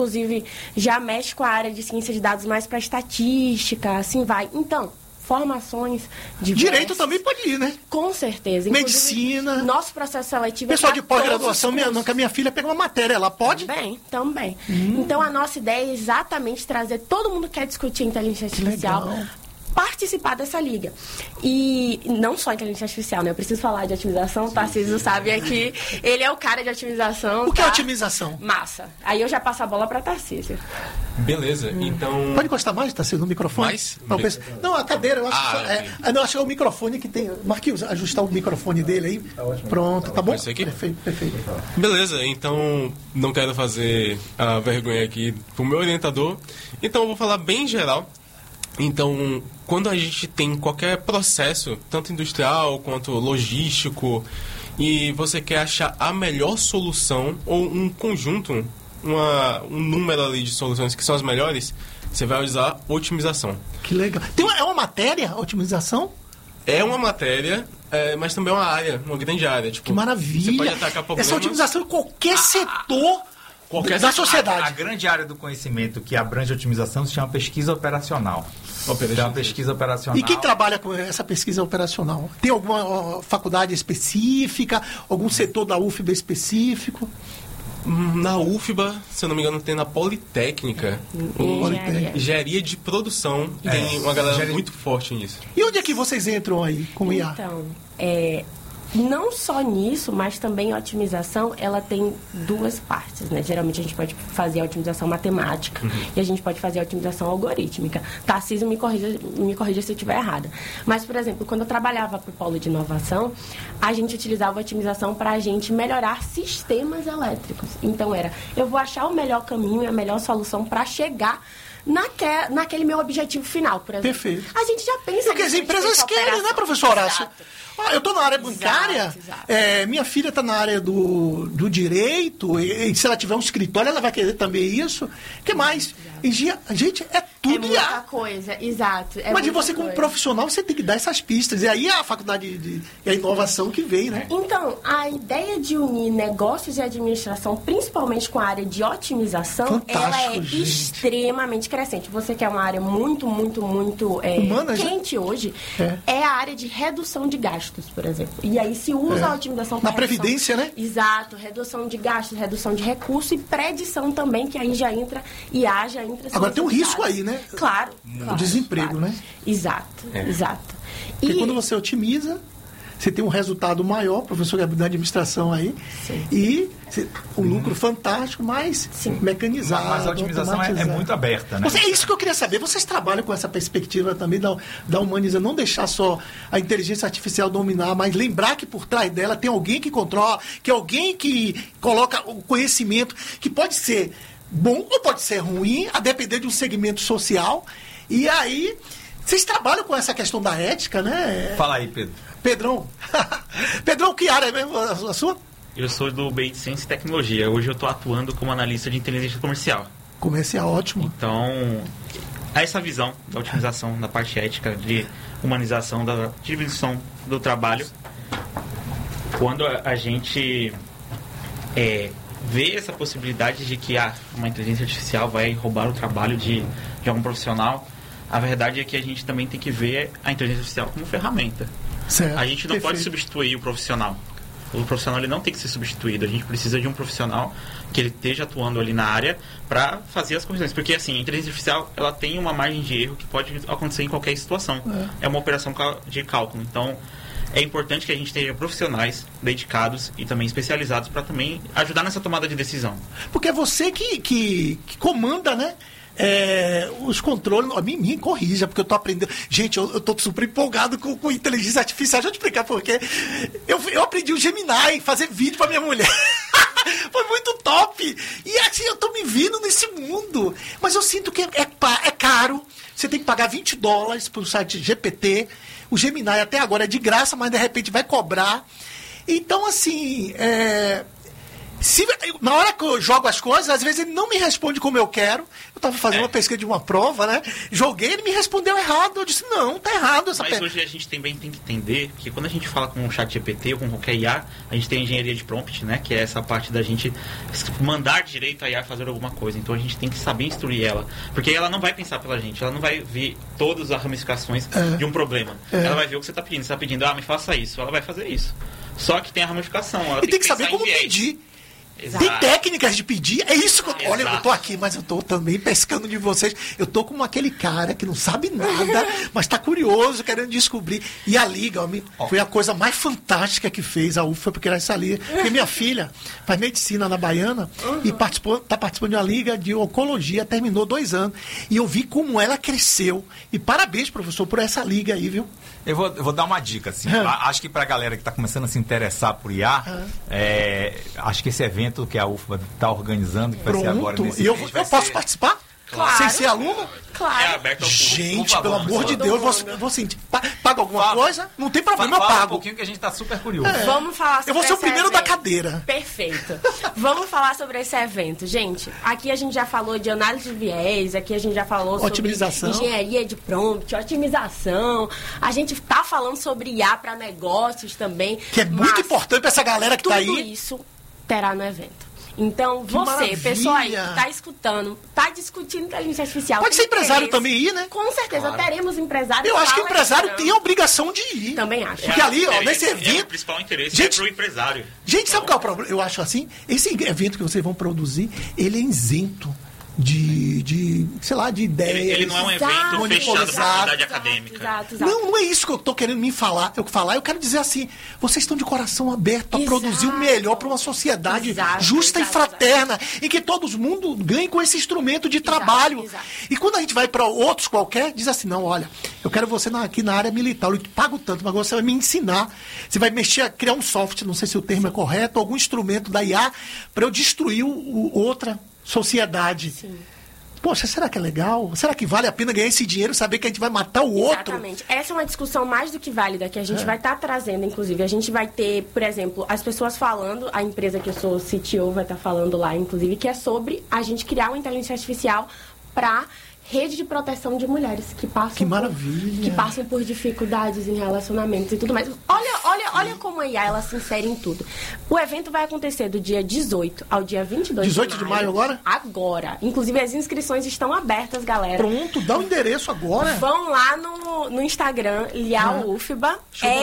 inclusive, já mexe com a área de ciência de dados mais para estatística, assim vai. Então, formações diversas. Direito também pode ir, né? Com certeza. Medicina. Nosso processo seletivo pessoal é de pós-graduação, que a minha filha pegou uma matéria, ela pode? Também. Então, a nossa ideia é exatamente trazer todo mundo que quer discutir inteligência artificial, participar dessa liga. E não só inteligência artificial, né? Eu preciso falar de otimização, o Tarcísio sabe aqui. Ele é o cara de otimização. O que é otimização? Massa. Aí eu já passo a bola para Tarcísio. Beleza, então... Pode encostar mais, Tarcísio, no microfone? Mais? Não, a cadeira, eu acho que acho que é o microfone que tem. Marquinhos, ajustar o microfone dele aí. Tá ótimo. Pronto, tá bom? Isso aqui? Perfeito. Beleza, então não quero fazer a vergonha aqui pro meu orientador. Então eu vou falar bem geral. Então, quando a gente tem qualquer processo, tanto industrial quanto logístico, e você quer achar a melhor solução, ou um conjunto, um número ali de soluções que são as melhores, você vai usar otimização. Que legal. É uma matéria, otimização? É uma matéria, mas também é uma área, uma grande área. Tipo, que maravilha. Você pode atacar problemas... Essa otimização em qualquer setor... da sociedade. A grande área do conhecimento que abrange a otimização se chama pesquisa operacional. Então, pesquisa operacional. E quem trabalha com essa pesquisa operacional? Tem alguma faculdade específica? Algum setor da UFBA específico? Na UFBA, se eu não me engano, tem na Politécnica. Engenharia de produção. Tem uma galera muito forte nisso. E onde é que vocês entram aí com o IA? Então, não só nisso, mas também a otimização, ela tem duas partes, né? Geralmente a gente pode fazer a otimização matemática e a gente pode fazer a otimização algorítmica. Tarcísio, me corrija se eu estiver errada. Mas, por exemplo, quando eu trabalhava para o polo de inovação, a gente utilizava a otimização para a gente melhorar sistemas elétricos. Então eu vou achar o melhor caminho e a melhor solução para chegar naquele meu objetivo final, por exemplo. Perfeito. A gente já pensa... Porque as empresas querem, né, professor Horácio? Eu estou na área bancária, exato. Minha filha está na área do direito, e se ela tiver um escritório, ela vai querer também isso. O que mais? Gente, é tudo IA. Muita coisa, exato. Mas você, como profissional, você tem que dar essas pistas. E aí a faculdade e a inovação que vem, né? Então, a ideia de unir negócios e administração, principalmente com a área de otimização, ela é extremamente crescente. Você quer uma área muito, muito, muito quente hoje, é a área de redução de gastos, por exemplo. E aí se usa a otimização para na previdência, né? Exato, redução de gastos, redução de recursos e predição também, que aí já entra IA, já entra... Agora tem um risco aí, né? Claro. O desemprego, né? Exato. Porque quando você otimiza, você tem um resultado maior, professor da administração aí, e um lucro fantástico, mas mecanizado. Mas a otimização é muito aberta, né? É isso que eu queria saber. Vocês trabalham com essa perspectiva também da humanização, não deixar só a inteligência artificial dominar, mas lembrar que por trás dela tem alguém que controla, que é alguém que coloca o conhecimento, que pode ser bom ou pode ser ruim, a depender de um segmento social. E aí, vocês trabalham com essa questão da ética, né? Fala aí, Pedro. Pedrão, que área é mesmo a sua? Eu sou do BI de Ciência e Tecnologia. Hoje eu estou atuando como analista de inteligência comercial. Comercial, ótimo. Então, essa visão da otimização, da parte ética, de humanização, da divisão do trabalho, quando a gente vê essa possibilidade de que uma inteligência artificial vai roubar o trabalho de algum profissional, a verdade é que a gente também tem que ver a inteligência artificial como ferramenta. Certo. A gente não pode substituir o profissional. O profissional ele não tem que ser substituído. A gente precisa de um profissional que ele esteja atuando ali na área para fazer as correções. Porque, assim, a inteligência artificial ela tem uma margem de erro que pode acontecer em qualquer situação. É uma operação de cálculo. Então, é importante que a gente tenha profissionais dedicados e também especializados para também ajudar nessa tomada de decisão. Porque é você que comanda, né? Os controles, me corrija, porque eu tô aprendendo. Gente, eu tô super empolgado com inteligência artificial. Deixa eu te explicar por quê. Eu aprendi o Gemini, fazer vídeo pra minha mulher. Foi muito top. E assim, eu tô me vendo nesse mundo. Mas eu sinto que é caro. Você tem que pagar $20 pro site GPT. O Gemini até agora é de graça, mas de repente vai cobrar. Então, assim, Na hora que eu jogo as coisas, às vezes ele não me responde como eu quero. Eu estava fazendo uma pesquisa de uma prova, né? Joguei, ele me respondeu errado. Eu disse, não, tá errado essa Mas hoje a gente também tem que entender que quando a gente fala com o chat GPT ou com qualquer IA, a gente tem a engenharia de prompt, né? Que é essa parte da gente mandar direito a IA fazer alguma coisa. Então a gente tem que saber instruir ela. Porque ela não vai pensar pela gente, ela não vai ver todas as ramificações de um problema. Ela vai ver o que você está pedindo. Você está pedindo, me faça isso. Ela vai fazer isso. Só que tem a ramificação. Ela tem que saber como pedir. Exato. Tem técnicas de pedir, é isso que olha, eu tô aqui, mas eu tô também pescando de vocês. Eu tô como aquele cara que não sabe nada, mas tá curioso, querendo descobrir. E a Liga, foi a coisa mais fantástica que fez a UFBA, porque era essa liga. Porque minha filha faz medicina na Baiana e tá participando de uma liga de oncologia, terminou 2 anos. E eu vi como ela cresceu. E parabéns, professor, por essa liga aí, viu? Eu vou dar uma dica, assim. Acho que pra galera que tá começando a se interessar por IA, acho que esse evento que a UFBA está organizando, que vai ser agora nesse mês. Eu posso participar? Claro. Sem ser aluno? Claro. É aberto ao público. Gente, pelo amor de Deus, você paga alguma coisa? Não tem problema, eu pago. Um pouquinho que a gente está super curioso. Vamos falar sobre eu vou ser o primeiro evento. da cadeira. Perfeito. Vamos falar sobre esse evento. Gente, aqui a gente já falou de análise de viés, aqui a gente já falou otimização. sobre engenharia de prompt, otimização. A gente está falando sobre IA para negócios também. Que é muito importante para essa galera que está aí. Tudo isso terá no evento. Então, que você, maravilha. pessoa aí que está escutando, está discutindo inteligência artificial. Pode ser empresário também ir, né? Com certeza, teremos empresários. Eu acho que o empresário tem a obrigação de ir. Também acho. Porque ali, ó, nesse evento... O principal interesse é pro empresário. Gente, sabe qual é o problema? Eu acho assim, esse evento que vocês vão produzir, ele é isento de sei lá, de ideias. Ele não é um evento fechado para a comunidade acadêmica. Exato. Não é isso que eu estou querendo me falar. Eu quero dizer assim, vocês estão de coração aberto para produzir o melhor para uma sociedade justa e fraterna, em que todo mundo ganhe com esse instrumento de trabalho. E quando a gente vai para outros qualquer, diz assim, não, olha, eu quero você aqui na área militar, eu te pago tanto, mas você vai me ensinar, você vai mexer, criar um software, não sei se o termo é correto, algum instrumento da IA, para eu destruir outra sociedade. Sim. Poxa, será que é legal? Será que vale a pena ganhar esse dinheiro, saber que a gente vai matar o outro? Exatamente. Essa é uma discussão mais do que válida que a gente vai estar trazendo, inclusive. A gente vai ter, por exemplo, as pessoas falando, a empresa que eu sou CTO vai estar falando lá, inclusive, que é sobre a gente criar uma inteligência artificial para rede de proteção de mulheres que passam que passam por dificuldades em relacionamentos e tudo mais. Olha como a IA ela se insere em tudo. O evento vai acontecer do dia 18 ao dia 22 18 de maio agora? Agora. Inclusive as inscrições estão abertas, galera. Pronto, dá o endereço agora. Vão lá no Instagram, LiaoUFBA,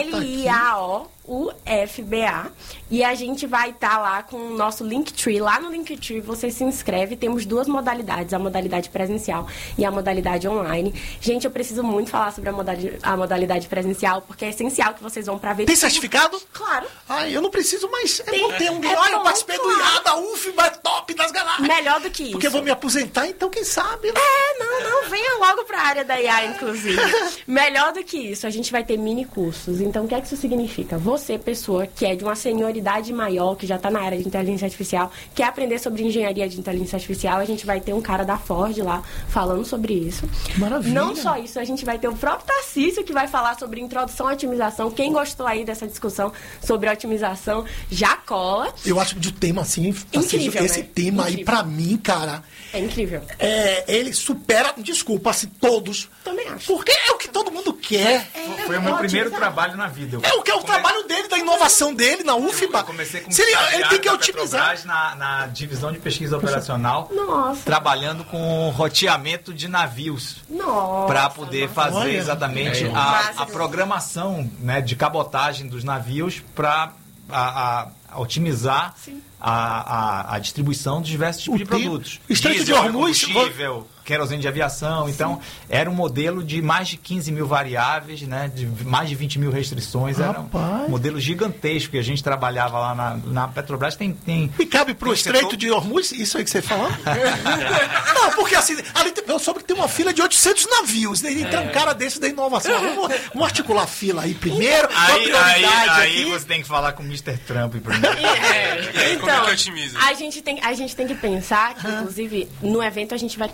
LiaoUFBA, e a gente vai estar lá com o nosso Linktree. Lá no Linktree você se inscreve. Temos 2 modalidades, a modalidade presencial e a modalidade online. Gente, eu preciso muito falar sobre a modalidade presencial, porque é essencial que vocês vão para ver. Tem certificado? Claro. Ai, eu não preciso mais. Tem, eu vou ter um. Olha, eu participei do IA da UFBA, top das galáxias. Melhor do que isso. Porque eu vou me aposentar, então quem sabe, né? Não, venha logo para a área da IA, inclusive. Melhor do que isso, a gente vai ter mini cursos. Então, o que é que isso significa? Você, pessoa que é de uma senioridade maior, que já está na área de inteligência artificial, quer aprender sobre engenharia de inteligência artificial, a gente vai ter um cara da Ford lá falando sobre isso. Maravilha. Não só isso, a gente vai ter o próprio Tarcísio que vai falar sobre introdução à otimização. Quem gostou aí dessa discussão sobre otimização, já cola. Eu acho que de tema assim, incrível, esse tema aí, pra mim, cara... É incrível. Ele supera, desculpa, assim, todos. Também acho. Porque é o que todo mundo quer. Foi o meu primeiro trabalho na vida. É o que é o trabalho dele, da inovação dele na UFBA. Eu comecei como ele tem que otimizar. Na divisão de pesquisa operacional. Nossa. Trabalhando com roteamento de navios. Nossa. Para poder fazer exatamente a programação, né, de cabotagem dos navios para otimizar a distribuição de diversos tipos de produtos. Estreito de Hormuz, combustível, querosene de aviação. Sim. Então, era um modelo de mais de 15 mil variáveis, né, de mais de 20 mil restrições. Era um modelo gigantesco que a gente trabalhava lá na Petrobras. E cabe para o Estreito de Hormuz? Isso aí que você falou? Não, porque assim, ali eu soube que tem uma fila de 800 navios. Né? Então, um cara desse da inovação. Vamos articular a fila aí primeiro. Aí você tem que falar com o Mr. Trump primeiro. Como é que otimiza? A gente tem que pensar que, inclusive, no evento a gente vai estar discutindo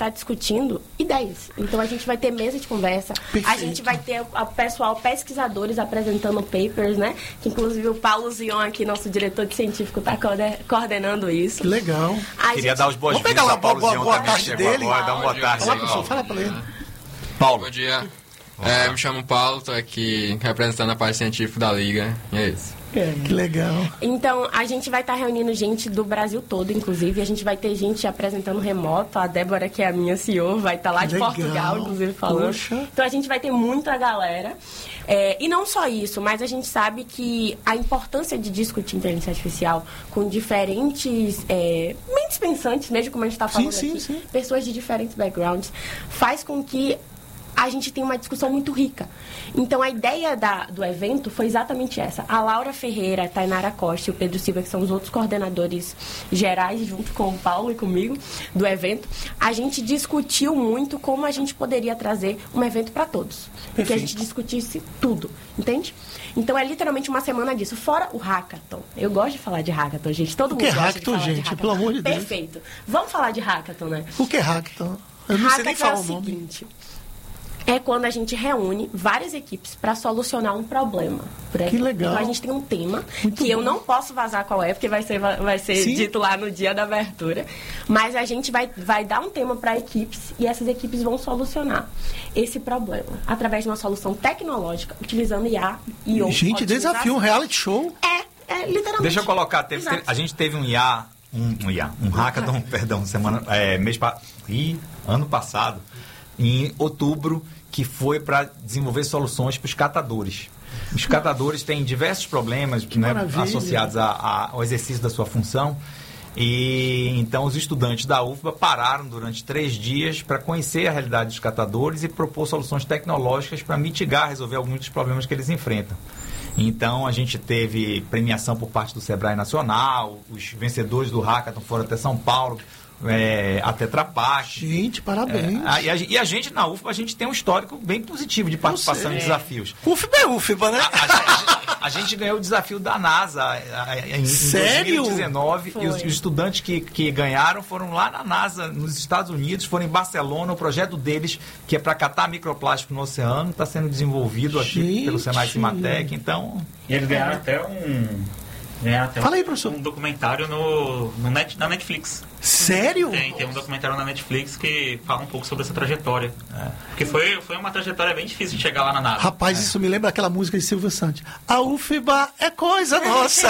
discutindo ideias. Então a gente vai ter mesa de conversa, a gente vai ter o pessoal, pesquisadores apresentando papers, né? Que inclusive o Paulo Zion aqui, nosso diretor de científico, está coordenando isso. Que legal. Queria dar os boas-vindas ao Paulo Zion boa também, tarde dele. Agora, dá uma boa tarde. Olá, professor, fala para ele. Paulo. Bom dia. Me chamo Paulo, estou aqui representando a parte científica da Liga. E é isso. Que legal. Então, a gente vai estar reunindo gente do Brasil todo, inclusive. A gente vai ter gente apresentando remoto. A Débora, que é a minha CEO, vai estar lá de Portugal, inclusive, falando. Poxa. Então, a gente vai ter muita galera. E não só isso, mas a gente sabe que a importância de discutir inteligência artificial com diferentes mentes pensantes, mesmo como a gente está falando aqui, pessoas de diferentes backgrounds, faz com que a gente tem uma discussão muito rica. Então, a ideia do evento foi exatamente essa. A Laura Ferreira, a Tainara Costa e o Pedro Silva, que são os outros coordenadores gerais, junto com o Paulo e comigo, do evento, a gente discutiu muito como a gente poderia trazer um evento para todos. Porque a gente discutisse tudo, entende? Então, é literalmente uma semana disso. Fora o hackathon. Eu gosto de falar de hackathon, gente. Todo mundo gosta de falar de hackathon. Pelo amor de Deus. Perfeito. Vamos falar de hackathon, né? O que é hackathon? Eu não sei nem falar o nome. Seguinte, é quando a gente reúne várias equipes para solucionar um problema. Que legal. Então a gente tem um tema Muito que eu bom. não posso vazar qual é, porque vai ser dito lá no dia da abertura. Mas a gente vai dar um tema para equipes e essas equipes vão solucionar esse problema através de uma solução tecnológica, utilizando IA e outros. Gente, desafio, um reality show. É literalmente. Deixa eu colocar, a gente teve um hackathon, ano passado, em outubro, que foi para desenvolver soluções para os catadores. Os catadores têm diversos problemas, né, associados ao exercício da sua função. E então os estudantes da UFBA pararam durante 3 dias para conhecer a realidade dos catadores e propor soluções tecnológicas para mitigar, resolver alguns dos problemas que eles enfrentam. Então a gente teve premiação por parte do Sebrae Nacional, os vencedores do Hackathon foram até São Paulo, a Tetra Pak. Gente, parabéns. E a gente na UFBA, a gente tem um histórico bem positivo de participação em desafios. UFBA é UFBA, né? A gente ganhou o desafio da NASA em Sério? 2019 e os estudantes que ganharam foram lá na NASA, nos Estados Unidos, foram em Barcelona. O projeto deles, que é para catar microplástico no oceano, está sendo desenvolvido aqui pelo Senai Cimatec. Então, e eles ganharam até Fala aí, professor. Um documentário na Netflix. Sério? Tem um documentário na Netflix que fala um pouco sobre essa trajetória. Porque foi uma trajetória bem difícil de chegar lá na NASA. Rapaz, isso me lembra aquela música de Silvio Santos. A UFBA é coisa nossa.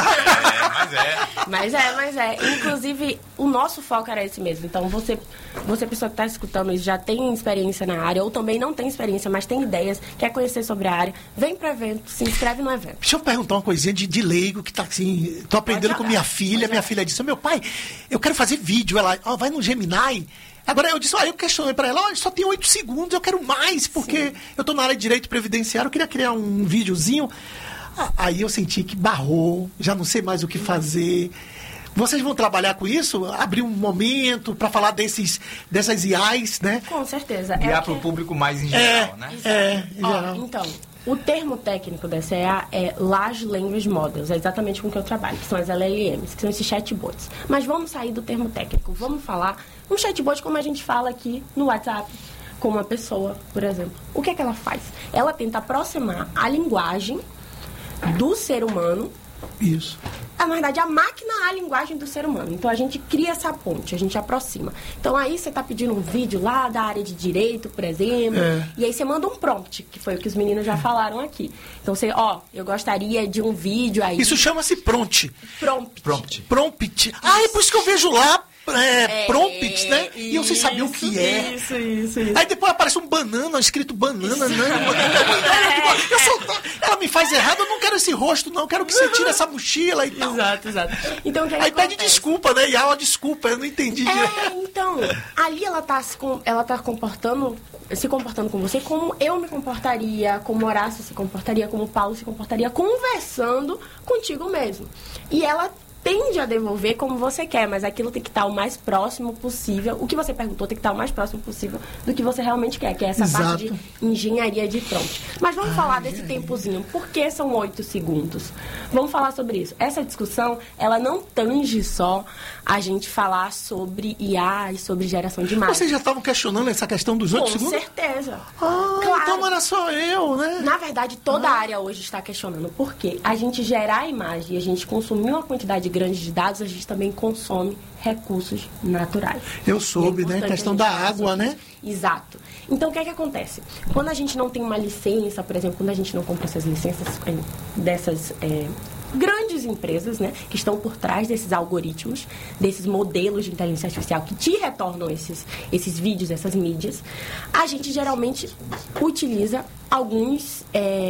Mas é. Inclusive, o nosso foco era esse mesmo. Então, você pessoa que está escutando isso, já tem experiência na área, ou também não tem experiência, mas tem ideias, quer conhecer sobre a área, vem para o evento, se inscreve no evento. Deixa eu perguntar uma coisinha de leigo, que tá assim, tô aprendendo com minha filha. Minha filha disse, meu pai, eu quero fazer vídeo. Ela, vai no Gemini. Agora eu disse, eu questionei para ela, olha, só tem 8 segundos, eu quero mais, porque eu tô na área de direito previdenciário, eu queria criar um videozinho. Aí eu senti que barrou, já não sei mais o que fazer. Vocês vão trabalhar com isso? Abrir um momento para falar dessas IAs, né? Com certeza. IA para o público mais em geral, né? Em geral. Então, o termo técnico dessa IA é Large Language Models, é exatamente com o que eu trabalho, que são as LLMs, que são esses chatbots. Mas vamos sair do termo técnico, vamos falar um chatbot como a gente fala aqui no WhatsApp, com uma pessoa, por exemplo. O que é que ela faz? Ela tenta aproximar a linguagem do ser humano. Isso. Na verdade, a máquina é a linguagem do ser humano. Então, a gente cria essa ponte, a gente aproxima. Então, aí você está pedindo um vídeo lá da área de direito, por exemplo, e aí você manda um prompt, que foi o que os meninos já falaram aqui. Então, você, eu gostaria de um vídeo aí... Isso chama-se prompt. Prompt. É por isso que eu vejo lá prompts, né? E eu sem saber o que é. Isso. Aí depois aparece um banana, escrito banana, ela me faz errado, eu não quero esse rosto, não. Eu quero que você tire essa mochila e tal. Exato. Então, aí pede desculpa, né? E ela desculpa, eu não entendi. Então, ali ela tá se comportando com você como eu me comportaria, como Horácio se comportaria, como Paulo se comportaria, conversando contigo mesmo. E ela tende a devolver como você quer, mas aquilo tem que estar o mais próximo possível. O que você perguntou tem que estar o mais próximo possível do que você realmente quer, que é essa parte de engenharia de prompt. Mas vamos falar desse tempozinho. Por que são 8 segundos? Vamos falar sobre isso. Essa discussão, ela não tange só a gente falar sobre IA e sobre geração de imagens. Vocês já estavam questionando essa questão dos 8 segundos? Com certeza. Claro. Então não era só eu, né? Na verdade, toda a área hoje está questionando. Por quê? A gente gerar a imagem e a gente consumir uma quantidade grande de dados, a gente também consome recursos naturais. Eu soube, né? A questão da água, né? Exato. Então, o que é que acontece? Quando a gente não tem uma licença, por exemplo, quando a gente não compra essas licenças dessas grandes empresas, né, que estão por trás desses algoritmos, desses modelos de inteligência artificial que te retornam esses vídeos, essas mídias, a gente geralmente utiliza alguns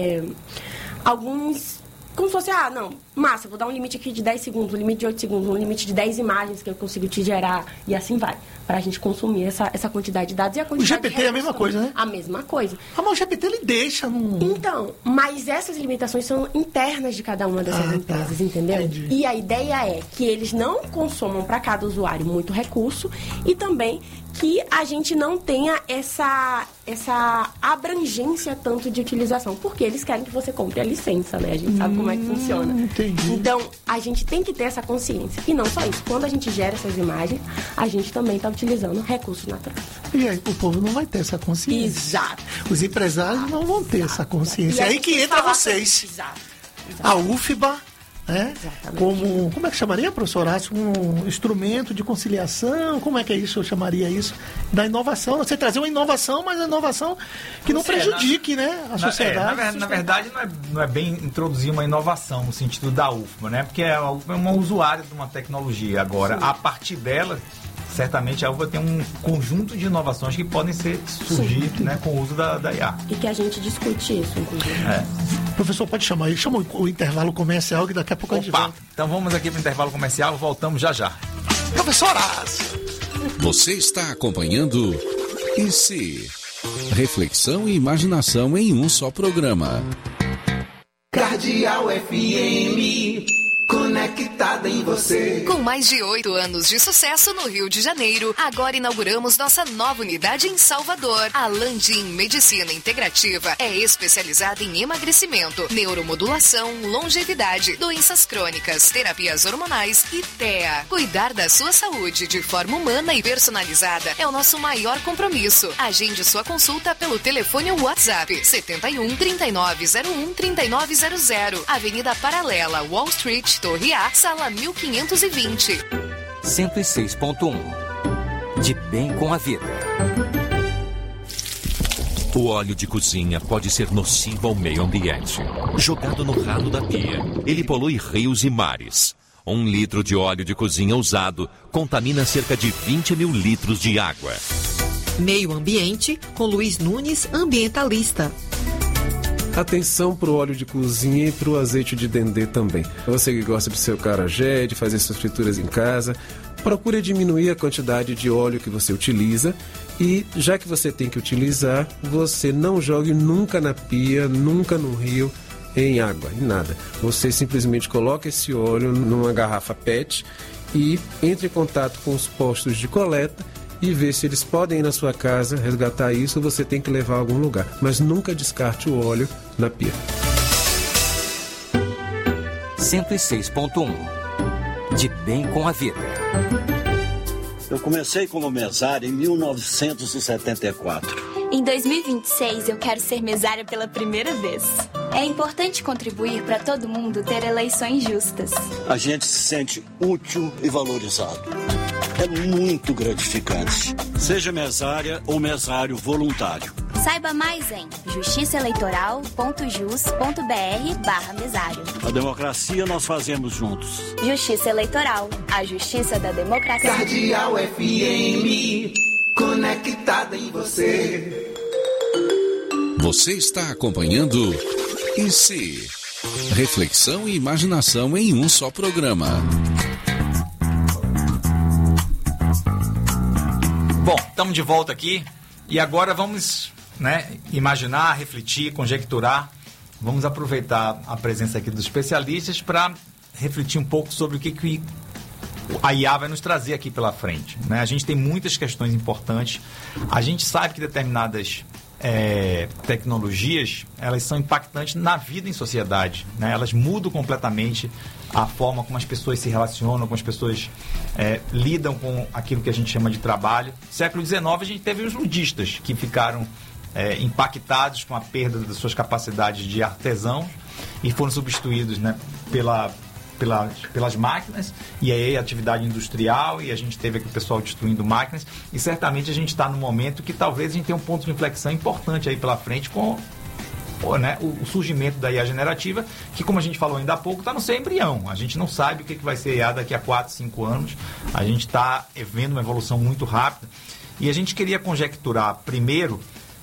como se fosse, massa, vou dar um limite aqui de 10 segundos, um limite de 8 segundos, um limite de 10 imagens que eu consigo te gerar, e assim vai, para a gente consumir essa quantidade de dados e a quantidade de... O GPT é a mesma coisa, né? A mesma coisa. Mas o GPT, ele deixa no... Então, mas essas limitações são internas de cada uma dessas empresas, entendeu? Entendi. E a ideia é que eles não consumam para cada usuário muito recurso e também que a gente não tenha essa abrangência tanto de utilização, porque eles querem que você compre a licença, né? A gente sabe como é que funciona. Entendi. Então, a gente tem que ter essa consciência. E não só isso. Quando a gente gera essas imagens, a gente também está utilizando recursos naturais. E aí, o povo não vai ter essa consciência. Exato. Os empresários não vão ter essa consciência. É aí que entra vocês. Exato. A UFBA, né? Exatamente. Como é que chamaria, professor Horácio? Um instrumento de conciliação? Como é que é isso? Eu chamaria isso da inovação. Você trazer uma inovação, mas a inovação que não prejudique, né, a sociedade. Na verdade, não é bem introduzir uma inovação no sentido da UFBA, né? Porque a UFBA é uma usuária de uma tecnologia. Agora, a partir dela, certamente a UFBA tem um conjunto de inovações que podem surgir, né, com o uso da IA. E que a gente discute isso, inclusive. Professor, pode chamar aí. Chama o intervalo comercial, que daqui a pouco a gente volta. Então vamos aqui para o intervalo comercial, voltamos já já. Professor Horácio! Você está acompanhando IC. Reflexão e imaginação em um só programa. Cardeal FM, conectada em você. Com mais de 8 anos de sucesso no Rio de Janeiro, agora inauguramos nossa nova unidade em Salvador. A Landim Medicina Integrativa é especializada em emagrecimento, neuromodulação, longevidade, doenças crônicas, terapias hormonais e TEA. Cuidar da sua saúde de forma humana e personalizada é o nosso maior compromisso. Agende sua consulta pelo telefone ou WhatsApp 71 3901 3900, Avenida Paralela, Wall Street, Torre A, sala 1520. 106.1. De bem com a vida. O óleo de cozinha pode ser nocivo ao meio ambiente. Jogado no ralo da pia, ele polui rios e mares. 1 litro de óleo de cozinha usado contamina cerca de 20 mil litros de água. Meio Ambiente, com Luiz Nunes, ambientalista. Atenção para o óleo de cozinha e para o azeite de dendê também. Você que gosta de seu acarajé, de fazer suas frituras em casa, procure diminuir a quantidade de óleo que você utiliza e, já que você tem que utilizar, você não jogue nunca na pia, nunca no rio, em água, em nada. Você simplesmente coloca esse óleo numa garrafa PET e entre em contato com os postos de coleta e ver se eles podem ir na sua casa resgatar isso, ou você tem que levar a algum lugar. Mas nunca descarte o óleo na pia. 106.1. De bem com a vida. Eu comecei como mesário em 1974. Em 2026, eu quero ser mesária pela primeira vez. É importante contribuir para todo mundo ter eleições justas. A gente se sente útil e valorizado. É muito gratificante. Seja mesária ou mesário voluntário. Saiba mais em justiçaeleitoral.jus.br/mesário. A democracia nós fazemos juntos. Justiça Eleitoral, a justiça da democracia. Cardeal FM, conectada em você. Você está acompanhando IC. Reflexão e imaginação em um só programa. Bom, estamos de volta aqui e agora vamos, imaginar, refletir, conjecturar. Vamos aproveitar a presença aqui dos especialistas para refletir um pouco sobre o que a IA vai nos trazer aqui pela frente, né? A gente tem muitas questões importantes. A gente sabe que determinadas tecnologias, elas são impactantes na vida em sociedade, né? Elas mudam completamente a forma como as pessoas se relacionam, como as pessoas lidam com aquilo que a gente chama de trabalho. No século XIX, a gente teve os ludistas, que ficaram impactados com a perda das suas capacidades de artesão e foram substituídos, né, pelas máquinas, e aí a atividade industrial, e a gente teve aqui o pessoal destruindo máquinas, e certamente a gente está num momento que talvez a gente tenha um ponto de inflexão importante aí pela frente com o surgimento da IA generativa, que, como a gente falou ainda há pouco, está no seu embrião. A gente não sabe o que vai ser IA daqui a 4, 5 anos. A gente está vendo uma evolução muito rápida, e a gente queria conjecturar primeiro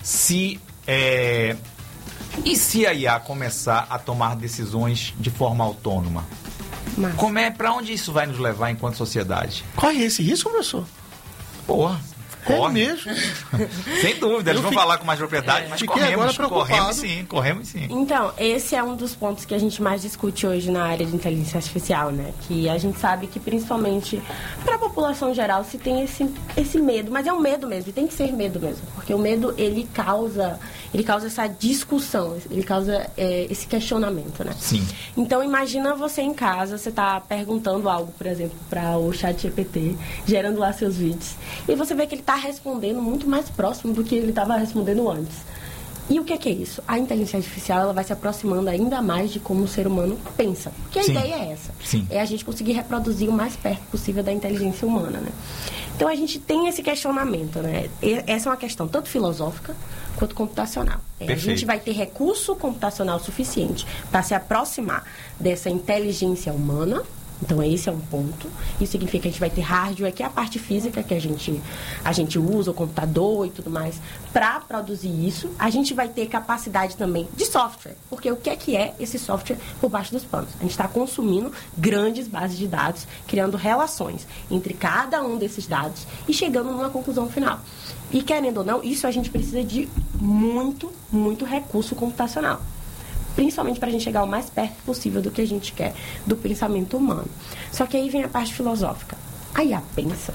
e se a IA começar a tomar decisões de forma autônoma? Para onde isso vai nos levar enquanto sociedade? Corre esse risco, professor? Porra, corre mesmo. Sem dúvida, eles vão falar com mais propriedade, mas corremos sim. Então, esse é um dos pontos que a gente mais discute hoje na área de inteligência artificial, né? Que a gente sabe que, principalmente para a população geral, se tem esse medo, mas é um medo mesmo, e tem que ser medo mesmo, porque o medo, ele causa essa discussão, ele causa esse questionamento, né? Sim. Então, imagina você em casa, você está perguntando algo, por exemplo, para o ChatGPT, gerando lá seus vídeos, e você vê que ele está respondendo muito mais próximo do que ele estava respondendo antes. E o que é isso? A inteligência artificial, ela vai se aproximando ainda mais de como o ser humano pensa. Porque a ideia é essa. Sim. É a gente conseguir reproduzir o mais perto possível da inteligência humana, né? Então, a gente tem esse questionamento, né? Essa é uma questão tanto filosófica quanto computacional. A gente vai ter recurso computacional suficiente para se aproximar dessa inteligência humana. Então, esse é um ponto. Isso significa que a gente vai ter hardware, que é a parte física que a gente usa, o computador e tudo mais, para produzir isso. A gente vai ter capacidade também de software, porque o que é esse software por baixo dos panos? A gente está consumindo grandes bases de dados, criando relações entre cada um desses dados e chegando numa conclusão final. E, querendo ou não, isso a gente precisa de muito, muito recurso computacional. Principalmente para a gente chegar o mais perto possível do que a gente quer do pensamento humano. Só que aí vem a parte filosófica. A IA pensa?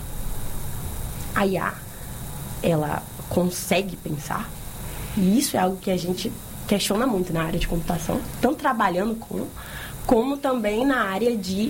A IA, ela consegue pensar? E isso é algo que a gente questiona muito na área de computação, tanto trabalhando como também na área de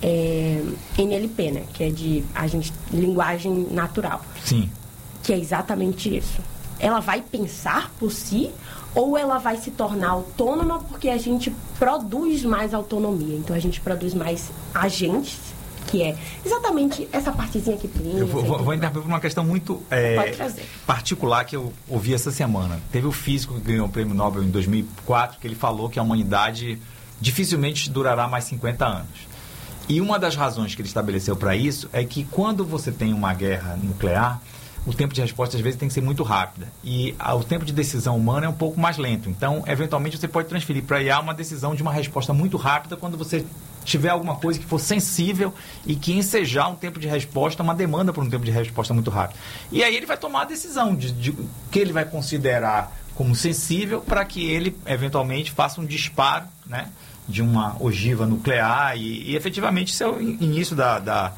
NLP, né? Que é de linguagem natural. Sim. Que é exatamente isso. Ela vai pensar por si, ou ela vai se tornar autônoma porque a gente produz mais autonomia. Então, a gente produz mais agentes, que é exatamente essa partezinha aqui. Eu vou interromper por uma questão muito particular que eu ouvi essa semana. Teve o físico que ganhou o Prêmio Nobel em 2004, que ele falou que a humanidade dificilmente durará mais 50 anos. E uma das razões que ele estabeleceu para isso é que quando você tem uma guerra nuclear, o tempo de resposta, às vezes, tem que ser muito rápida. E o tempo de decisão humana é um pouco mais lento. Então, eventualmente, você pode transferir para a IA uma decisão de uma resposta muito rápida quando você tiver alguma coisa que for sensível e que ensejar um tempo de resposta, uma demanda por um tempo de resposta muito rápido. E aí ele vai tomar a decisão de que ele vai considerar como sensível para que ele, eventualmente, faça um disparo, né, de uma ogiva nuclear e efetivamente, isso é o início da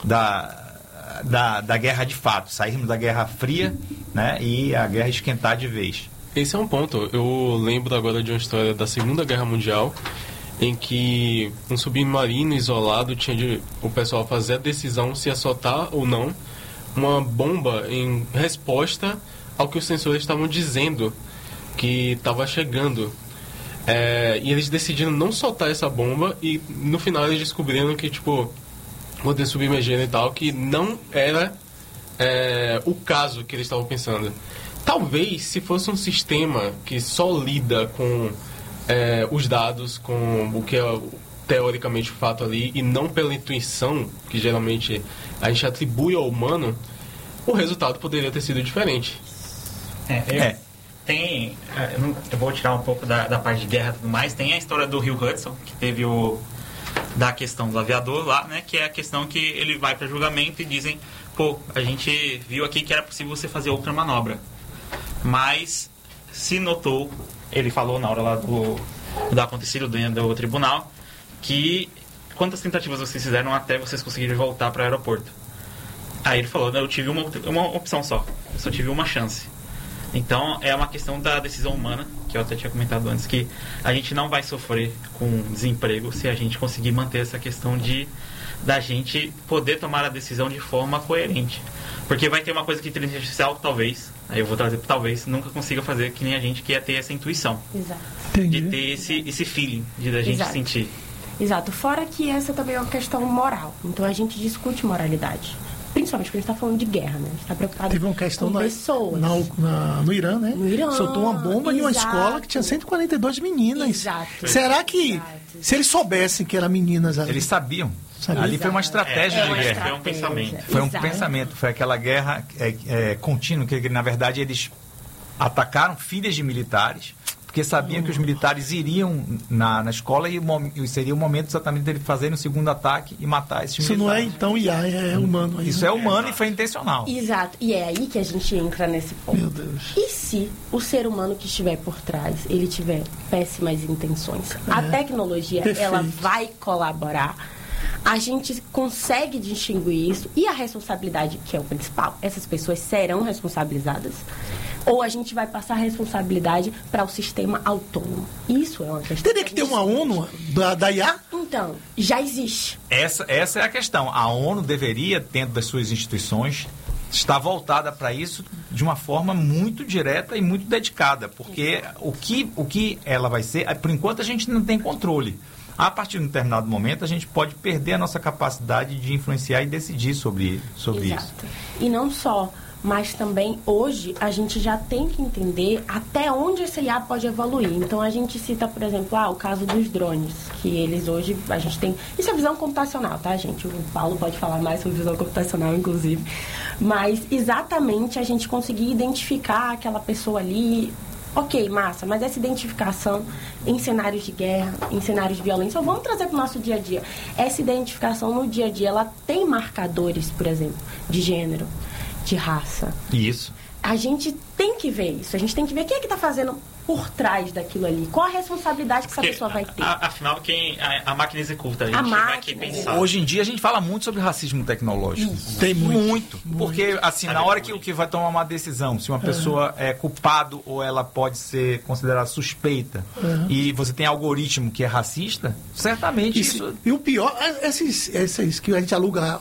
guerra de fato, sairmos da Guerra Fria, né, e a guerra esquentar de vez. Esse é um ponto. Eu lembro agora de uma história da Segunda Guerra Mundial, em que um submarino isolado tinha o pessoal fazer a decisão se ia soltar ou não uma bomba em resposta ao que os sensores estavam dizendo que estava chegando. E eles decidiram não soltar essa bomba e no final eles descobriram que, tipo, poder submergir e tal, que não era o caso que eles estavam pensando. Talvez, se fosse um sistema que só lida com os dados, com o que é teoricamente o fato ali, e não pela intuição, que geralmente a gente atribui ao humano, o resultado poderia ter sido diferente. Eu vou tirar um pouco da parte de guerra e tudo mais. Tem a história do Rio Hudson, que teve da questão do aviador lá, né, que é a questão que ele vai para julgamento e dizem, a gente viu aqui que era possível você fazer outra manobra, mas se notou, ele falou na hora lá do acontecido dentro do tribunal, que quantas tentativas vocês fizeram até vocês conseguirem voltar para o aeroporto? Aí ele falou, eu tive uma opção só. Eu só tive uma chance. Então, é uma questão da decisão humana, que eu até tinha comentado antes, que a gente não vai sofrer com desemprego se a gente conseguir manter essa questão da gente poder tomar a decisão de forma coerente. Porque vai ter uma coisa que a inteligência artificial, talvez, aí eu vou trazer talvez, nunca consiga fazer que nem a gente, que é ter essa intuição. Exato. De ter esse feeling, da gente sentir. Exato. Fora que essa também é uma questão moral. Então, a gente discute moralidade. Principalmente porque a gente está falando de guerra, né? A gente está preocupado Teve uma questão com pessoas. No Irã, né? No Irã. Soltou uma bomba em uma escola que tinha 142 meninas. Exato. Será que, se eles soubessem que eram meninas... Eles sabiam. Ali foi uma estratégia de guerra. Foi um pensamento. Foi um pensamento. Foi aquela guerra contínua, que na verdade eles atacaram filhas de militares, porque sabiam que os militares iriam na escola e seria o momento exatamente dele fazerem o segundo ataque e matar esses militares. Isso não é, então, IA, é humano. Isso é humano e foi intencional. Exato. E é aí que a gente entra nesse ponto. Meu Deus. E se o ser humano que estiver por trás, ele tiver péssimas intenções? A tecnologia, ela vai colaborar. A gente consegue distinguir isso. E a responsabilidade, que é o principal, essas pessoas serão responsabilizadas. Ou a gente vai passar a responsabilidade para o sistema autônomo. Isso é uma questão. Teria que ter uma ONU da IA? Então, já existe. Essa é a questão. A ONU deveria, dentro das suas instituições, estar voltada para isso de uma forma muito direta e muito dedicada. Porque o que ela vai ser, por enquanto a gente não tem controle. A partir de um determinado momento, a gente pode perder a nossa capacidade de influenciar e decidir sobre isso. E não só, mas também hoje a gente já tem que entender até onde essa IA pode evoluir. Então a gente cita, por exemplo, o caso dos drones, que eles hoje, a gente tem... Isso é visão computacional, tá, gente? O Paulo pode falar mais sobre visão computacional, inclusive. Mas exatamente a gente conseguir identificar aquela pessoa ali... Ok, massa, mas essa identificação em cenários de guerra, em cenários de violência, vamos trazer para o nosso dia a dia. Essa identificação no dia a dia, ela tem marcadores, por exemplo, de gênero, de raça. Isso. A gente tem que ver isso, a gente tem que ver quem é que está fazendo por trás daquilo ali, qual a responsabilidade que essa pessoa vai ter. Afinal, a máquina executa, a gente vai aqui pensar. Hoje em dia a gente fala muito sobre racismo tecnológico. Isso. Tem muito. Porque, assim, na hora que o que vai tomar uma decisão, se uma pessoa é culpado ou ela pode ser considerada suspeita, e você tem algoritmo que é racista, certamente isso... E o pior, esses que a gente aluga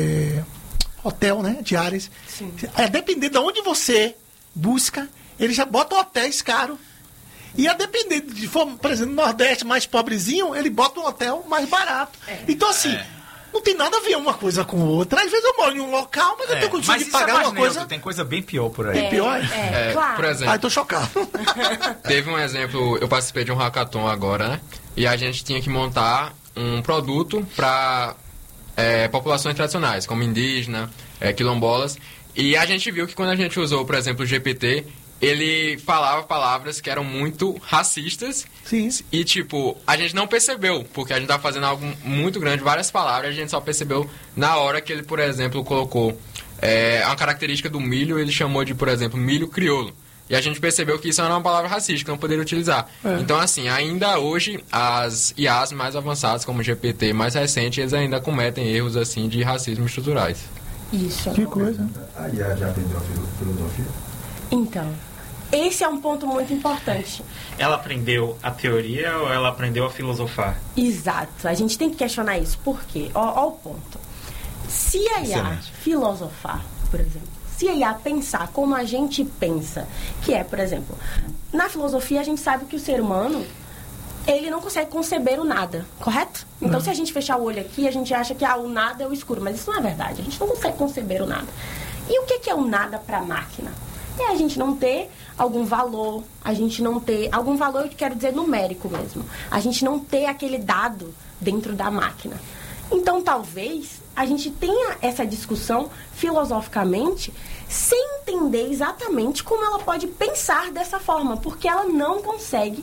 hotel, né, diárias, dependendo de onde você busca, ele já bota hotéis caros. E a depender de forma, por exemplo, no Nordeste mais pobrezinho, ele bota um hotel mais barato. Então, assim, não tem nada a ver uma coisa com outra. Às vezes eu moro em um local, mas eu tenho condição de pagar uma coisa. Tem coisa bem pior por aí. Pior? Claro. Por exemplo, eu tô chocado. Teve um exemplo, eu participei de um hackathon agora, né? E a gente tinha que montar um produto para populações tradicionais, como indígena, quilombolas. E a gente viu que quando a gente usou, por exemplo, o GPT, ele falava palavras que eram muito racistas. Sim. E, tipo, a gente não percebeu, porque a gente tá fazendo algo muito grande, várias palavras, a gente só percebeu na hora que ele, por exemplo, colocou uma característica do milho, ele chamou de, por exemplo, milho crioulo. E a gente percebeu que isso era uma palavra racista, que não poderia utilizar. Então, assim, ainda hoje, as IAs mais avançadas, como o GPT mais recente, eles ainda cometem erros, assim, de racismo estruturais. Isso. Que coisa. A IA já aprendeu a filosofia? Então, esse é um ponto muito importante. Ela aprendeu a teoria ou ela aprendeu a filosofar? Exato. A gente tem que questionar isso. Por quê? Ó o ponto. Se a IA filosofar, por exemplo, se a IA pensar como a gente pensa, que é, por exemplo, na filosofia a gente sabe que o ser humano, ele não consegue conceber o nada, correto? Então, se a gente fechar o olho aqui, a gente acha que o nada é o escuro, mas isso não é verdade. A gente não consegue conceber o nada. E o que é o nada para a máquina? É a gente não ter algum valor, a gente não ter... Algum valor, eu quero dizer numérico mesmo. A gente não ter aquele dado dentro da máquina. Então, talvez, a gente tenha essa discussão filosoficamente sem entender exatamente como ela pode pensar dessa forma, porque ela não consegue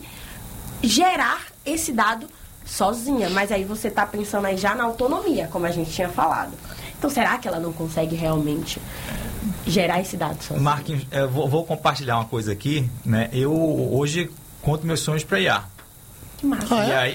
gerar esse dado sozinha. Mas aí você está pensando aí já na autonomia, como a gente tinha falado. Então, será que ela não consegue realmente gerar esse dado sozinha? Marquinhos, eu vou compartilhar uma coisa aqui, né? Eu hoje conto meus sonhos para IA. Que massa. E aí,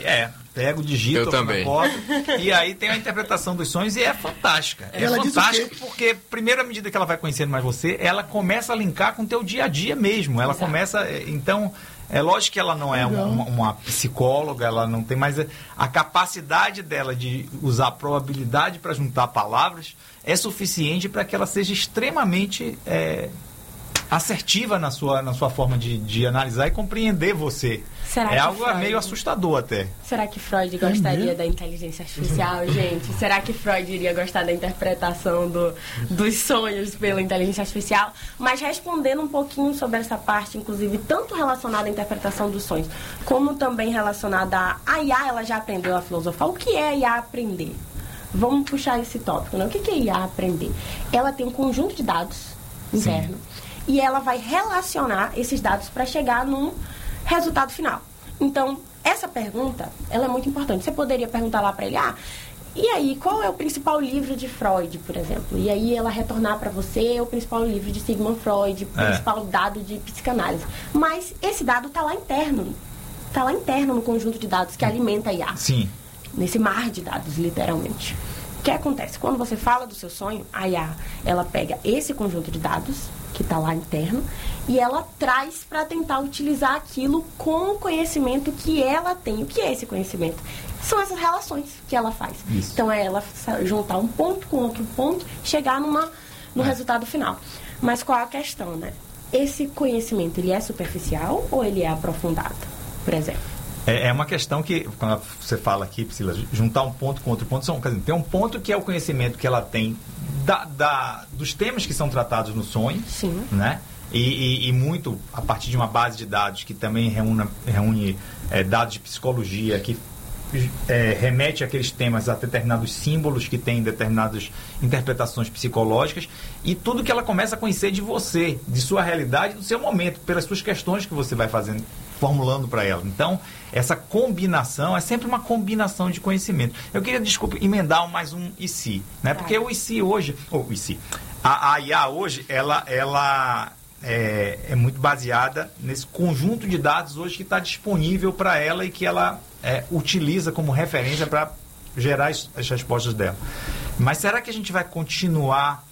Pego, digito na foto, e aí tem a interpretação dos sonhos e é fantástica. É fantástico porque, primeiro, à medida que ela vai conhecendo mais você, ela começa a linkar com o teu dia a dia mesmo. Ela começa... Então, é lógico que ela não é uma psicóloga, ela não tem mais... A capacidade dela de usar a probabilidade para juntar palavras é suficiente para que ela seja extremamente... assertiva na sua forma de analisar e compreender você. Será é algo meio assustador até. Será que Freud gostaria da inteligência artificial, gente? Será que Freud iria gostar da interpretação dos sonhos pela inteligência artificial? Mas respondendo um pouquinho sobre essa parte, inclusive, tanto relacionada à interpretação dos sonhos, como também relacionada a IA, ela já aprendeu a filosofar. O que é IA aprender? Vamos puxar esse tópico, né? O que é IA aprender? Ela tem um conjunto de dados interno. E ela vai relacionar esses dados para chegar num resultado final. Então, essa pergunta, ela é muito importante. Você poderia perguntar lá para ele, e aí, qual é o principal livro de Freud, por exemplo? E aí ela retornar para você o principal livro de Sigmund Freud, o principal dado de psicanálise. Mas esse dado está lá interno. Está lá interno no conjunto de dados que alimenta a IA. Sim. Nesse mar de dados, literalmente. O que acontece? Quando você fala do seu sonho, a IA, ela pega esse conjunto de dados que está lá interno e ela traz para tentar utilizar aquilo com o conhecimento que ela tem. O que é esse conhecimento? São essas relações que ela faz. Isso. Então é ela juntar um ponto com outro ponto, chegar no resultado final. Mas qual é a questão, né? Esse conhecimento, ele é superficial ou ele é aprofundado, por exemplo? É uma questão que, quando você fala aqui, Priscila, juntar um ponto com outro ponto, tem um ponto que é o conhecimento que ela tem dos temas que são tratados no sonho, sim, né? E muito a partir de uma base de dados que também reúne dados de psicologia, que remete àqueles temas a determinados símbolos que têm determinadas interpretações psicológicas, e tudo que ela começa a conhecer de você, de sua realidade, do seu momento, pelas suas questões que você vai fazendo, formulando para ela. Então, essa combinação é sempre uma combinação de conhecimento. Eu queria, emendar mais um e se, né? Porque o e se hoje, a IA hoje, ela é muito baseada nesse conjunto de dados hoje que está disponível para ela e que ela utiliza como referência para gerar as respostas dela. Mas será que a gente vai continuar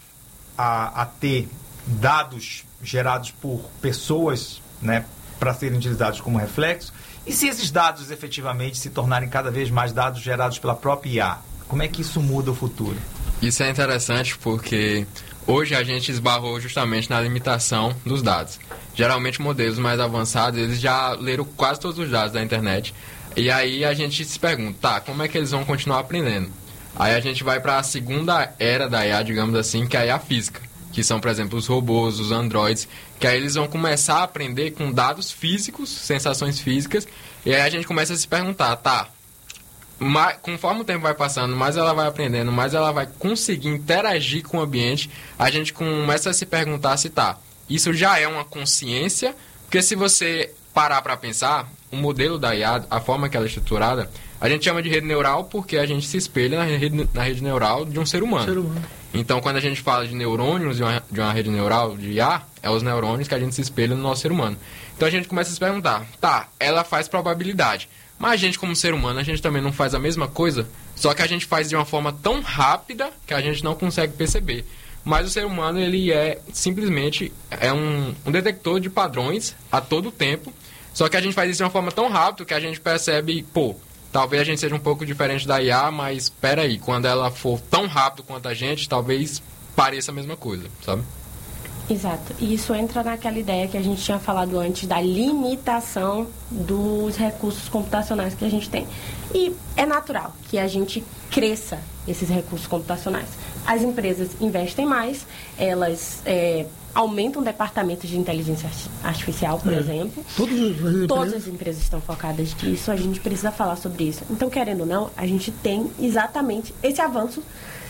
a ter dados gerados por pessoas, né, para serem utilizados como reflexo? E se esses dados efetivamente se tornarem cada vez mais dados gerados pela própria IA? Como é que isso muda o futuro? Isso é interessante porque hoje a gente esbarrou justamente na limitação dos dados. Geralmente modelos mais avançados, eles já leram quase todos os dados da internet. E aí a gente se pergunta, como é que eles vão continuar aprendendo? Aí a gente vai para a segunda era da IA, digamos assim, que é a IA física. Que são, por exemplo, os robôs, os androides, que aí eles vão começar a aprender com dados físicos, sensações físicas, e aí a gente começa a se perguntar, conforme o tempo vai passando, mais ela vai aprendendo, mais ela vai conseguir interagir com o ambiente, a gente começa a se perguntar se isso já é uma consciência, porque se você parar para pensar, o modelo da IA, a forma que ela é estruturada, a gente chama de rede neural porque a gente se espelha na rede neural de um ser humano. Então, quando a gente fala de neurônios de uma rede neural de IA, é os neurônios que a gente se espelha no nosso ser humano. Então, a gente começa a se perguntar, ela faz probabilidade, mas a gente, como ser humano, a gente também não faz a mesma coisa, só que a gente faz de uma forma tão rápida que a gente não consegue perceber. Mas o ser humano, ele simplesmente um detector de padrões a todo tempo, só que a gente faz isso de uma forma tão rápida que a gente percebe, talvez a gente seja um pouco diferente da IA, mas espera aí, quando ela for tão rápido quanto a gente, talvez pareça a mesma coisa, sabe? Exato. E isso entra naquela ideia que a gente tinha falado antes da limitação dos recursos computacionais que a gente tem. E é natural que a gente cresça esses recursos computacionais. As empresas investem mais, elas aumentam departamentos de inteligência artificial, por exemplo. Todas as empresas estão focadas nisso, a gente precisa falar sobre isso. Então, querendo ou não, a gente tem exatamente esse avanço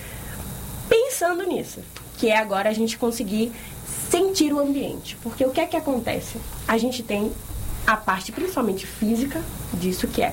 pensando nisso, que é agora a gente conseguir sentir o ambiente. Porque o que é que acontece? A gente tem a parte principalmente física disso, que é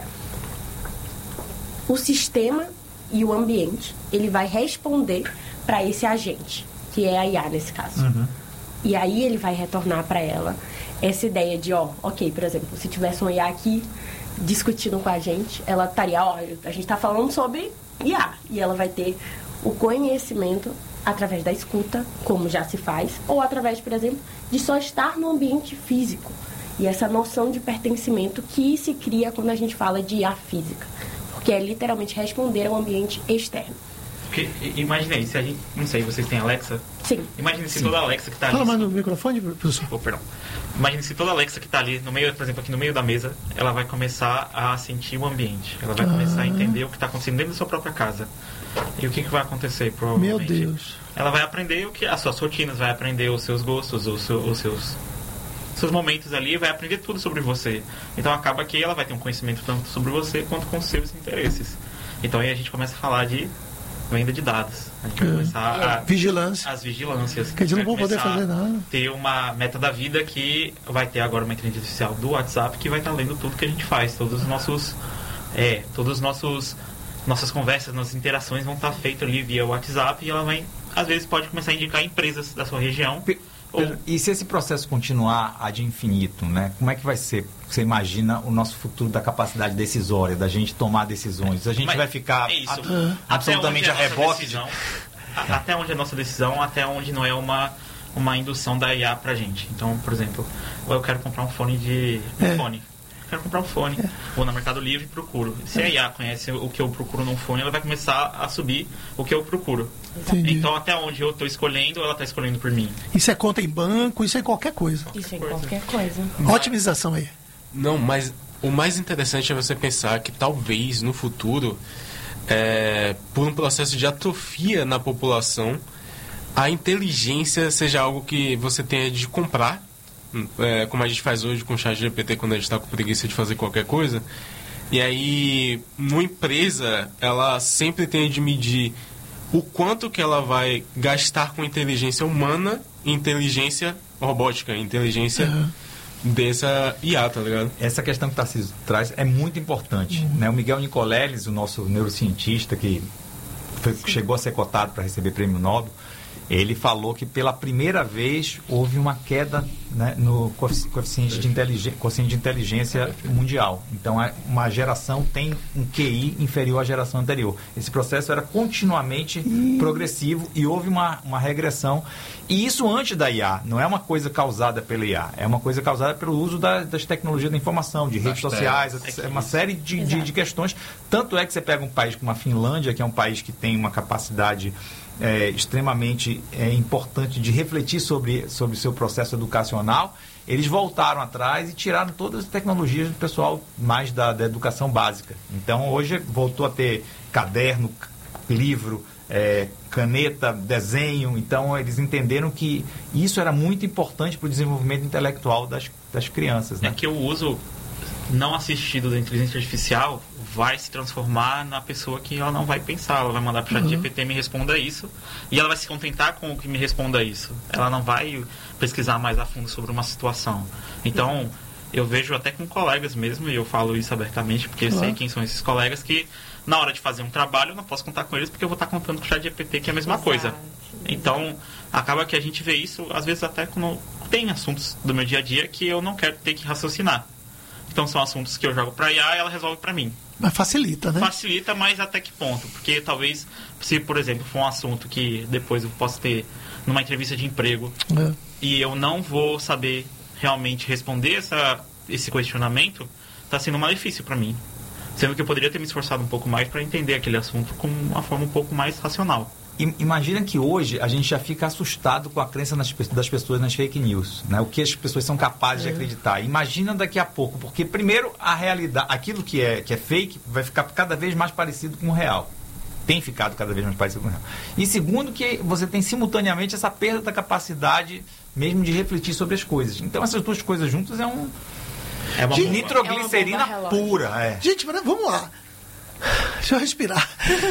o sistema e o ambiente, ele vai responder para esse agente, que é a IA nesse caso. E aí ele vai retornar para ela essa ideia de, ok, por exemplo, se tivesse um IA aqui, discutindo com a gente, ela estaria, olha, a gente está falando sobre IA, e ela vai ter o conhecimento através da escuta, como já se faz, ou através, por exemplo, de só estar no ambiente físico. E essa noção de pertencimento que se cria quando a gente fala de IA física, porque é literalmente responder ao ambiente externo. Porque, imaginei, se a gente, não sei, vocês têm Alexa? Sim. Imagine se toda Alexa que está ali... Fala mais no microfone, professor. Oh, perdão. Imagine se toda Alexa que está ali, no meio, por exemplo, aqui no meio da mesa, ela vai começar a sentir o ambiente. Ela vai começar a entender o que está acontecendo dentro da sua própria casa. E o que vai acontecer, provavelmente? Meu Deus. Ela vai aprender as suas rotinas, vai aprender os seus gostos, os seus momentos ali, vai aprender tudo sobre você. Então acaba que ela vai ter um conhecimento tanto sobre você quanto com os seus interesses. Então aí a gente começa a falar de venda de dados. A gente vai começar vigilância. As vigilâncias. Que a gente não vai poder fazer nada. Ter uma meta da vida que vai ter agora uma inteligência artificial do WhatsApp que vai estar lendo tudo que a gente faz. Todos os nossas conversas, nossas interações vão estar feitas ali via WhatsApp e ela vai, às vezes, pode começar a indicar empresas da sua região. E se esse processo continuar ad infinito, né? Como é que vai ser? Você imagina o nosso futuro da capacidade decisória, da gente tomar decisões? A gente vai ficar absolutamente a reboque? Até onde é a nossa decisão, até onde não é uma indução da IA pra gente. Então, por exemplo, eu quero comprar um fone Quero comprar um fone. Vou no Mercado Livre e procuro. Se a IA conhece o que eu procuro num fone, ela vai começar a subir o que eu procuro. Entendi. Então, até onde eu estou escolhendo, ela está escolhendo por mim. Isso é conta em banco, isso é qualquer coisa. Isso é qualquer coisa. Otimização aí. Não, mas o mais interessante é você pensar que talvez no futuro, por um processo de atrofia na população, a inteligência seja algo que você tenha de comprar. Como a gente faz hoje com o ChatGPT quando a gente está com preguiça de fazer qualquer coisa. E aí, uma empresa, ela sempre tem de medir o quanto que ela vai gastar com inteligência humana e inteligência robótica, inteligência dessa IA, tá ligado? Essa questão que o Tarcísio traz é muito importante. Né? O Miguel Nicoleles, o nosso neurocientista que chegou a ser cotado para receber prêmio Nobel, ele falou que pela primeira vez houve uma queda, né, no quociente de inteligência mundial. Então, uma geração tem um QI inferior à geração anterior. Esse processo era continuamente progressivo e houve uma regressão. E isso antes da IA. Não é uma coisa causada pela IA. É uma coisa causada pelo uso das tecnologias da informação, de redes sociais, uma série de questões. Tanto é que você pega um país como a Finlândia, que é um país que tem uma capacidade extremamente importante de refletir sobre o seu processo educacional, eles voltaram atrás e tiraram todas as tecnologias do pessoal mais da educação básica. Então, hoje voltou a ter caderno, livro, caneta, desenho. Então, eles entenderam que isso era muito importante para o desenvolvimento intelectual das crianças. Né? É que o uso não assistido da inteligência artificial vai se transformar na pessoa que ela não vai pensar. Ela vai mandar para o ChatGPT me responda isso e ela vai se contentar com o que me responda isso. Ela não vai pesquisar mais a fundo sobre uma situação. Então, eu vejo até com colegas mesmo, e eu falo isso abertamente porque eu sei quem são esses colegas, que na hora de fazer um trabalho eu não posso contar com eles porque eu vou estar contando com o ChatGPT, que é a mesma coisa. Então, acaba que a gente vê isso, às vezes até quando tem assuntos do meu dia a dia que eu não quero ter que raciocinar. Então, são assuntos que eu jogo para a IA e ela resolve para mim. Mas facilita, né? Facilita, mas até que ponto? Porque talvez, se, por exemplo, for um assunto que depois eu posso ter numa entrevista de emprego e eu não vou saber realmente responder esse questionamento, está sendo um malefício para mim. Sendo que eu poderia ter me esforçado um pouco mais para entender aquele assunto com uma forma um pouco mais racional. Imagina que hoje a gente já fica assustado com a crença das pessoas nas fake news, né? O que as pessoas são capazes de acreditar. Imagina daqui a pouco, porque primeiro a realidade, aquilo que é fake vai ficar cada vez mais parecido com o real. Tem ficado cada vez mais parecido com o real. E segundo, que você tem simultaneamente essa perda da capacidade mesmo de refletir sobre as coisas. Então essas duas coisas juntas é uma nitroglicerina pura. Gente, mas vamos lá. Deixa eu respirar.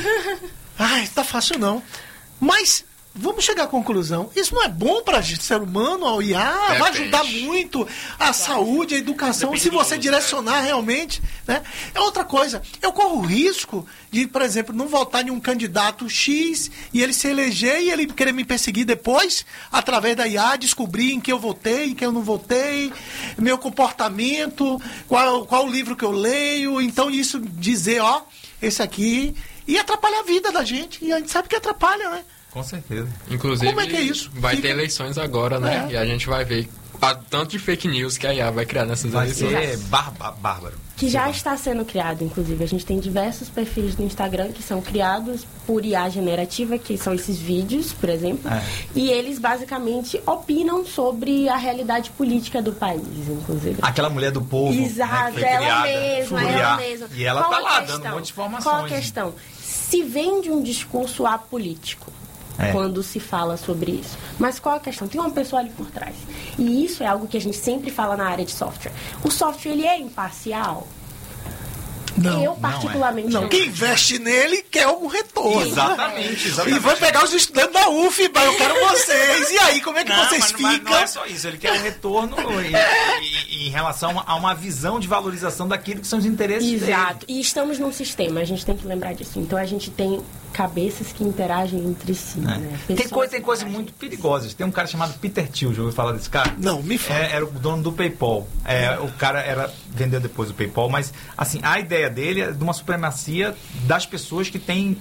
Ai, tá fácil não. Mas vamos chegar à conclusão. Isso não é bom para ser humano, ao IA? Vai ajudar muito a saúde, a educação, se você direcionar realmente, né? É outra coisa. Eu corro o risco de, por exemplo, não votar em um candidato X e ele se eleger e ele querer me perseguir depois, através da IA, descobrir em que eu votei, em que eu não votei. meu comportamento, qual o livro que eu leio. Então, isso dizer, ó, esse aqui... E atrapalha a vida da gente. E a gente sabe que atrapalha, né? Com certeza. Inclusive, como é que é isso? Vai ter eleições agora, né? E a gente vai ver tanto de fake news que a IA vai criar nessas eleições. Vai ser bárbaro. Que já está sendo criado, inclusive. A gente tem diversos perfis no Instagram que são criados por IA generativa, que são esses vídeos, por exemplo. E eles, basicamente, opinam sobre a realidade política do país, inclusive. Aquela mulher do povo. Exato, né, ela mesma. E ela tá lá dando um monte de informações. Qual a questão? Se vende um discurso apolítico quando se fala sobre isso. Mas qual a questão? Tem uma pessoa ali por trás. E isso é algo que a gente sempre fala na área de software. O software, ele é imparcial? Não, eu particularmente não. Quem investe nele quer algum retorno. Exatamente. E vai pegar os estudantes da UF, eu quero vocês. E aí, como é que vocês ficam? Mas não é só isso, ele quer um retorno em relação a uma visão de valorização daquilo que são os interesses dele. Exato. E estamos num sistema, a gente tem que lembrar disso. Então a gente tem cabeças que interagem entre si. Né? Tem coisas muito perigosas. Tem um cara chamado Peter Thiel, já ouviu falar desse cara? Não, me fala. Era o dono do PayPal. O cara vendeu depois o PayPal, mas assim, a ideia dele é de uma supremacia das pessoas que têm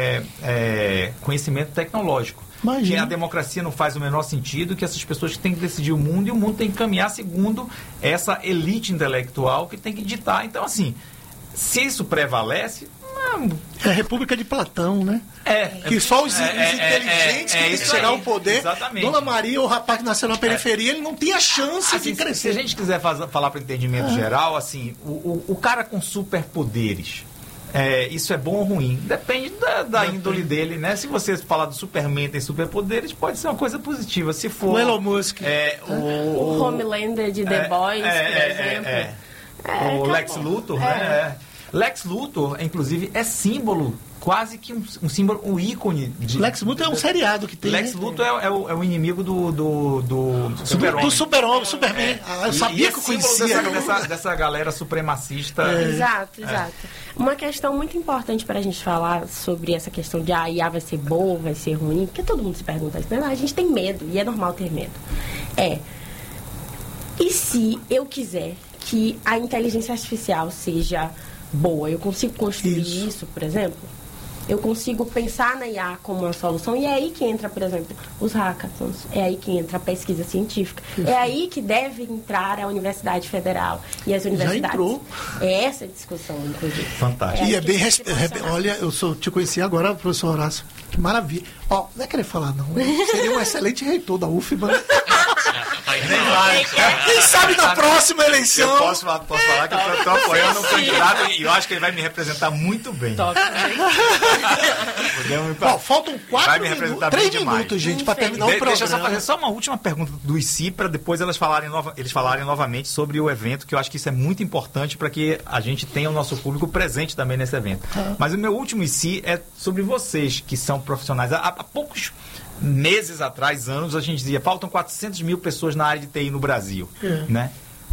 conhecimento tecnológico. Que a democracia não faz o menor sentido, que essas pessoas que têm que decidir o mundo, e o mundo tem que caminhar segundo essa elite intelectual que tem que ditar. Então, assim, se isso prevalece... É a República de Platão, né? Que só os inteligentes que têm que chegar ao poder. Exatamente. Dona Maria, o rapaz que nasceu na periferia, ele não tinha chance de crescer. Se a gente quiser falar para o entendimento geral, assim, o cara com superpoderes, isso é bom ou ruim? Depende da índole dele, né? Se você falar do Superman tem superpoderes, pode ser uma coisa positiva. Se for... O Elon Musk. O Homelander de The Boys, por exemplo. O Lex Luthor, né? Lex Luthor, inclusive, é símbolo, quase que um símbolo, um ícone de... Lex Luthor é um seriado que tem. Lex Luthor é o inimigo do Super-Homem. Do Super-Homem, Superman. Eu sabia que eu conhecia. Dessa galera supremacista. Exato. Uma questão muito importante para a gente falar sobre essa questão de a IA vai ser boa, vai ser ruim, porque todo mundo se pergunta isso, né? A gente tem medo, e é normal ter medo. E se eu quiser que a inteligência artificial seja boa, eu consigo construir isso, por exemplo? Eu consigo pensar na IA como uma solução, e é aí que entra, por exemplo, os hackathons, é aí que entra a pesquisa científica, é aí que deve entrar a Universidade Federal e as universidades. Já entrou. É essa a discussão, inclusive. Fantástico. E é bem... Olha, te conheci agora, professor Horácio. Que maravilha. Não é querer falar, não. Seria um excelente reitor da UFBA. Quem sabe na próxima eleição... Eu posso falar que eu estou apoiando um candidato e eu acho que ele vai me representar muito bem. Faltam 3 minutos, gente, para terminar o programa. Deixa eu só fazer uma última pergunta do ICI, para depois eles falarem novamente sobre o evento, que eu acho que isso é muito importante para que a gente tenha o nosso público presente também nesse evento. Mas o meu último ICI é sobre vocês, que são profissionais. Há poucos meses atrás, anos, a gente dizia, faltam 400 mil pessoas na área de TI no Brasil. Né?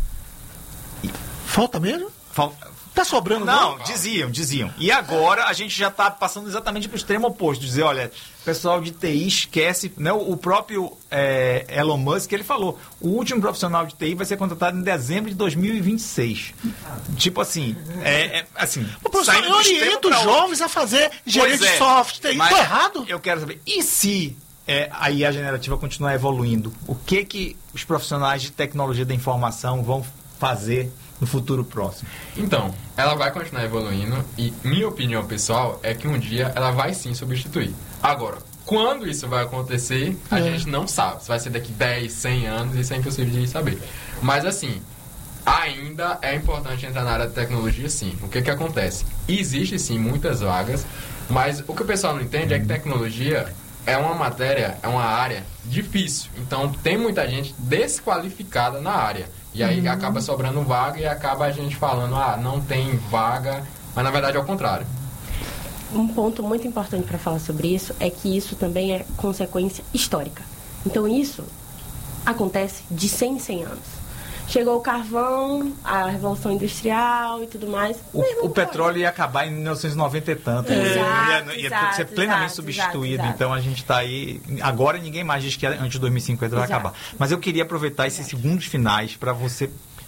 Falta mesmo? Tá sobrando? Não, diziam. E agora a gente já está passando exatamente para o extremo oposto. Dizer, olha, o pessoal de TI esquece, né? O próprio Elon Musk, ele falou, o último profissional de TI vai ser contratado em dezembro de 2026. Tipo assim, o professor, eu oriento os jovens a fazer gerente de software. Estou errado? Eu quero saber, e se a IA generativa continuar evoluindo, o que os profissionais de tecnologia da informação vão fazer no futuro próximo? Então, ela vai continuar evoluindo e minha opinião pessoal é que um dia ela vai sim substituir. Agora, quando isso vai acontecer, a gente não sabe. Se vai ser daqui 10, 100 anos, isso é impossível de saber. Mas assim, ainda é importante entrar na área de tecnologia, sim. O que acontece? Existe sim muitas vagas, mas o que o pessoal não entende é que tecnologia é uma matéria, é uma área difícil. Então tem muita gente desqualificada na área. E aí acaba sobrando vaga e acaba a gente falando, não tem vaga, mas na verdade é o contrário. Um ponto muito importante para falar sobre isso é que isso também é consequência histórica. Então isso acontece de 100 em 100 anos. Chegou o carvão, a Revolução Industrial e tudo mais. O petróleo ia acabar em 1990 e tanto. Ia ser plenamente substituído. Exato. Então a gente está aí... Agora ninguém mais diz que antes de 2050 vai acabar. Mas eu queria aproveitar esses segundos finais para você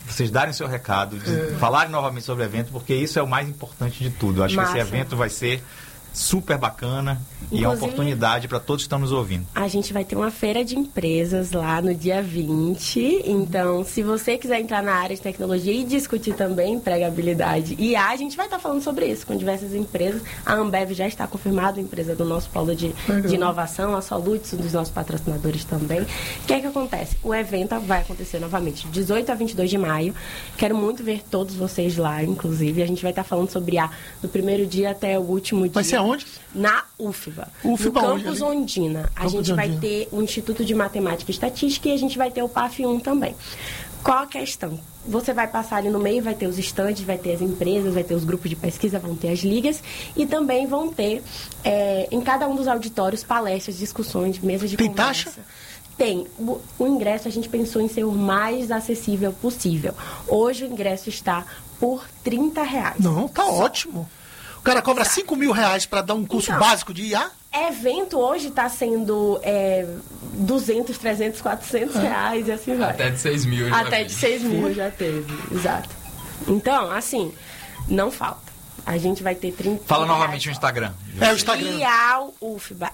vocês darem o seu recado, falarem novamente sobre o evento, porque isso é o mais importante de tudo. Eu acho que esse evento vai ser super bacana. Inclusive, e é uma oportunidade para todos que estão nos ouvindo. A gente vai ter uma feira de empresas lá no dia 20. Então, se você quiser entrar na área de tecnologia e discutir também empregabilidade e a gente vai estar falando sobre isso com diversas empresas. A Ambev já está confirmada, a empresa do nosso polo de inovação, a Soluts, um dos nossos patrocinadores também. O que é que acontece? O evento vai acontecer novamente 18 a 22 de maio. Quero muito ver todos vocês lá, inclusive. A gente vai estar falando sobre do primeiro dia até o último dia. Vai ser aonde? Na UFBA. No Campus Ondina. A gente vai ter o Instituto de Matemática e Estatística e a gente vai ter o PAF 1 também. Qual a questão? Você vai passar ali no meio, vai ter os estandes, vai ter as empresas, vai ter os grupos de pesquisa, vão ter as ligas e também vão ter, em cada um dos auditórios, palestras, discussões, mesas de conversa. Tem taxa? Tem. O ingresso a gente pensou em ser o mais acessível possível. Hoje o ingresso está por R$30. Não, tá ótimo. O cara cobra R$5.000 para dar um curso básico de IA? Evento hoje está sendo 200, 300, 400 reais e assim vai. Até de 6 mil. Até de 6 mil já teve, exato. Então, assim, não falta. A gente vai ter 30 Fala novamente o Instagram. O Instagram. LIAOUFBA.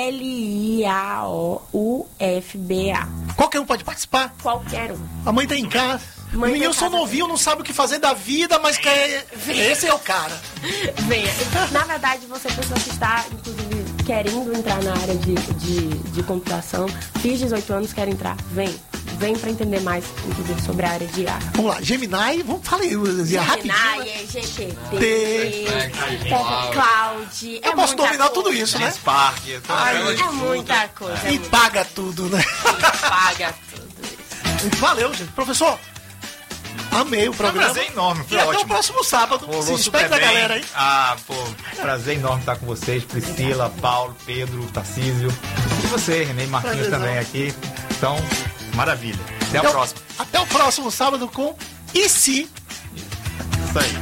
LIAOUFBA. Qualquer um pode participar? Qualquer um. A mãe tá em casa. O menino só novinho, não sabe o que fazer da vida, mas quer... Esse é o cara. Venha. Na verdade, você pessoa que está, inclusive, querendo entrar na área de computação, fiz 18 anos, quer entrar, vem para entender mais, inclusive, sobre a área de IA. Vamos lá, Gemini, falar aí, rapidinho. Gemini, GPT, Cloud. Eu posso dominar tudo isso, né? Spark. É muita coisa. E paga tudo, né? Paga tudo isso. Valeu, gente. Professor, amei o programa. Prazer enorme, foi ótimo. ótimo. Até o próximo sábado. Se despede da galera aí. Prazer enorme estar com vocês. Priscila, Paulo, Pedro, Tarcísio. E você, Renê e Marquinhos também aqui. Então, maravilha. Até o próximo. Até o próximo sábado com E Se. Isso aí.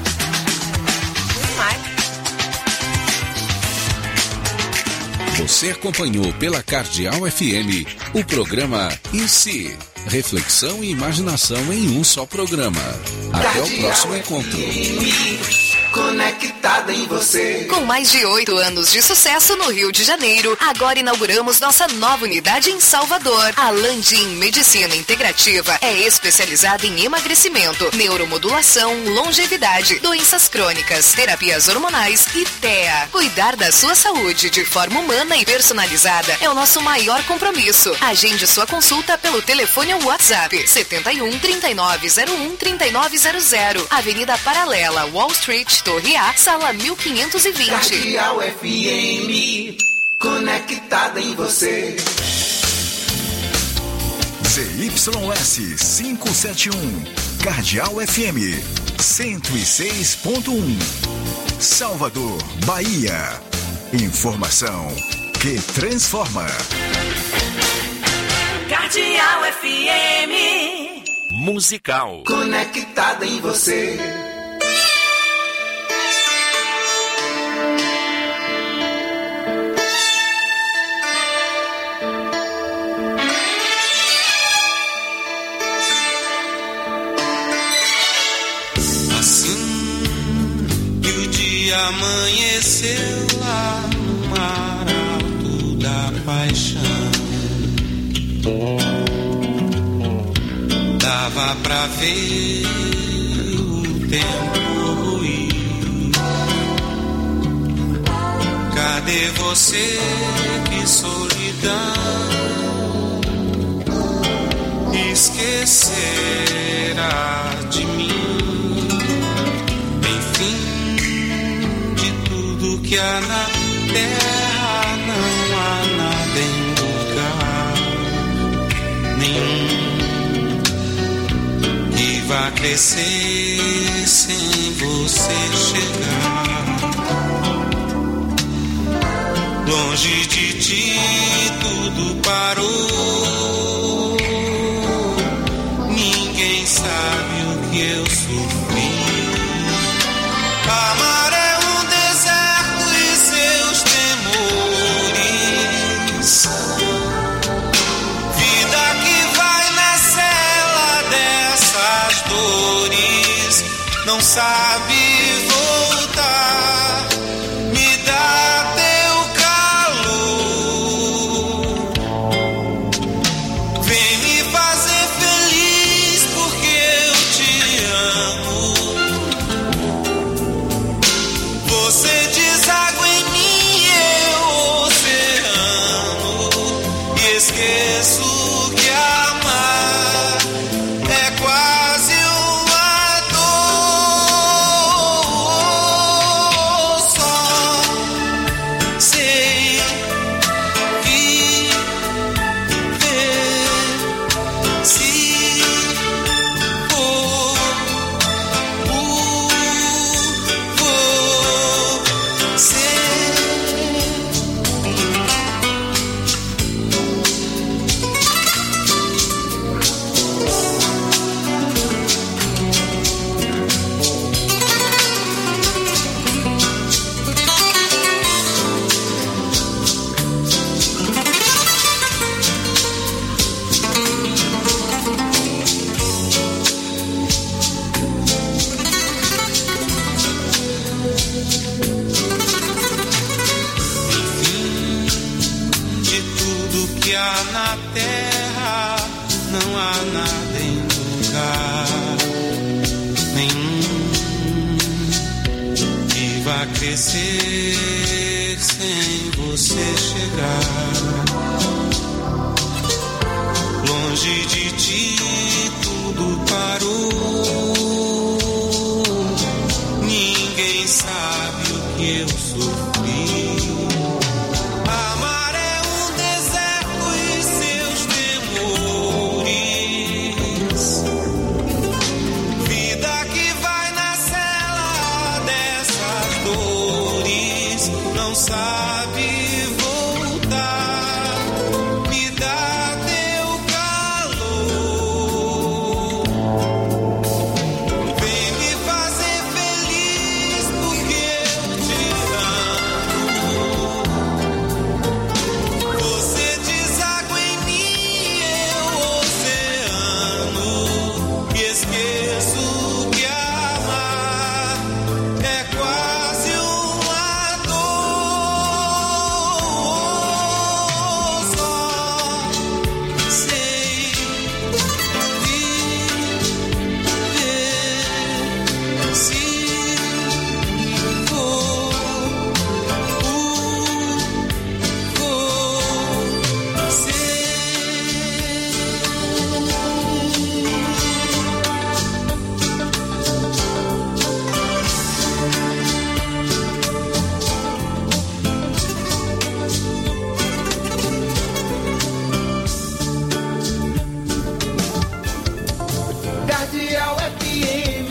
Você acompanhou pela Cardeal FM o programa E Se? Reflexão e imaginação em um só programa. Até o próximo encontro. Conectada em você. Com mais de 8 anos de sucesso no Rio de Janeiro, agora inauguramos nossa nova unidade em Salvador. A Landim Medicina Integrativa é especializada em emagrecimento, neuromodulação, longevidade, doenças crônicas, terapias hormonais e TEA. Cuidar da sua saúde de forma humana e personalizada é o nosso maior compromisso. Agende sua consulta pelo telefone ou WhatsApp 71 3901 3900, Avenida Paralela, Wall Street, Torre A, sala 1520. Cardeal FM, conectada em você. ZYS 571, Cardeal FM 106.1, Salvador, Bahia. Informação que transforma. Cardeal FM, musical. Conectada em você. Amanheceu lá no mar alto da paixão. Dava pra ver o tempo ruir. Cadê você, que solidão? Esquecerá de mim. Que há na terra, não há nada em lugar nenhum que vá crescer sem você chegar. Longe de ti tudo parou. Ninguém sabe o que eu sofri. Amar é vida que vai na cela dessas dores. não sabe voltar. Me dá teu calor, vem me fazer feliz porque eu te amo. Você deságua em mim, eu oceano, e esqueço que amar é quase uma dor. Só sei viver se for você. De tudo que há na terra, não há nada em lugar nenhum que vá crescer sem você chegar. Longe de ti tudo parou, ninguém sabe o que eu sofri. Amar é um deserto e seus temores, vida que vai na cela dessas dores, não sabe voltar. Me dá teu calor, vem me fazer feliz porque eu te amo. Você deságua em mim, eu oceano, e esqueço que amar é quase uma dor. Só sei viver se for Cardeal FM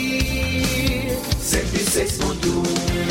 106.1.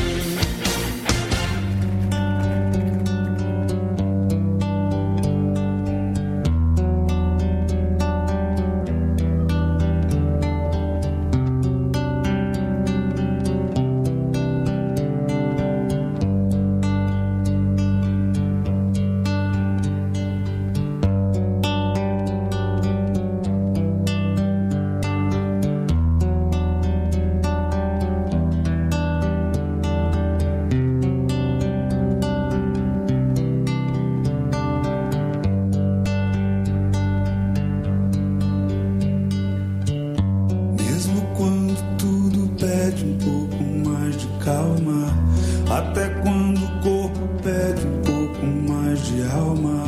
Mesmo quando tudo pede um pouco mais de calma, até quando o corpo pede um pouco mais de alma,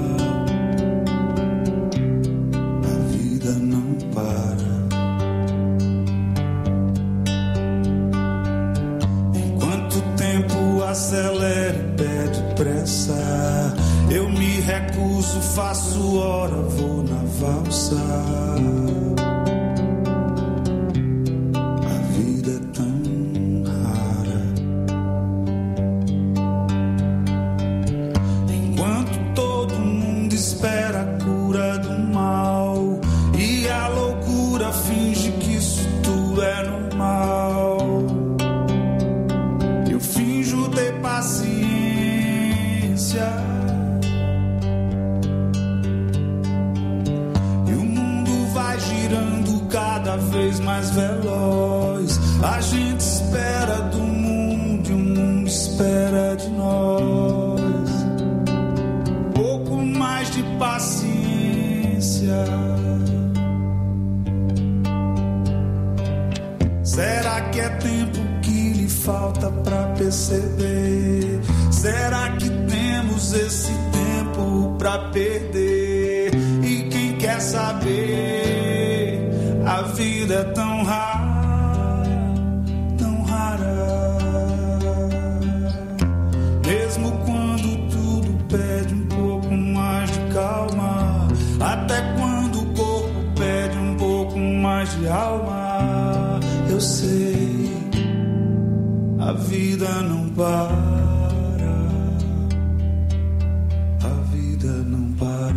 a vida não para. Enquanto o tempo acelera e pede pressa, eu me recuso, faço hora, vou na valsa. A vida é tão rara. Enquanto todo mundo espera a cura do mal e a loucura finge que isso tudo é normal, eu finjo ter paciência. E o mundo vai girar cada vez mais veloz. A gente espera do mundo e o mundo espera de nós. Pouco mais de paciência. Será que é tempo que lhe falta pra perceber? Será que temos esse tempo pra perder? E quem quer saber? A vida é tão rara, tão rara. Mesmo quando tudo pede um pouco mais de calma, até quando o corpo pede um pouco mais de alma. Eu sei, a vida não para. A vida não para.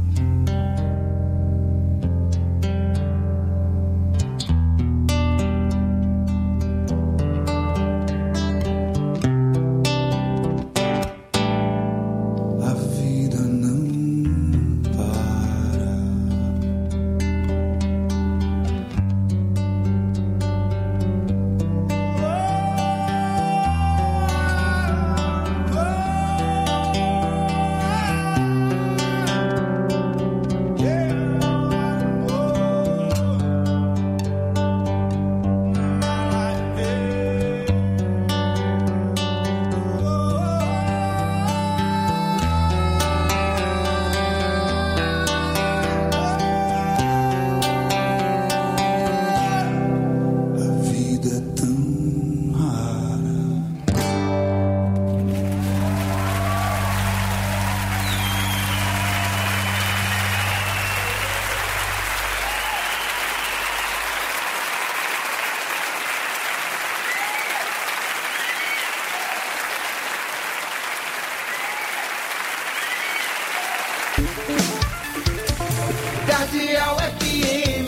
Cardeal FM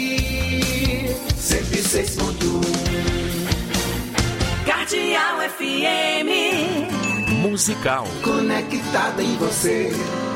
106.1. Cardeal FM musical. Conectada em você.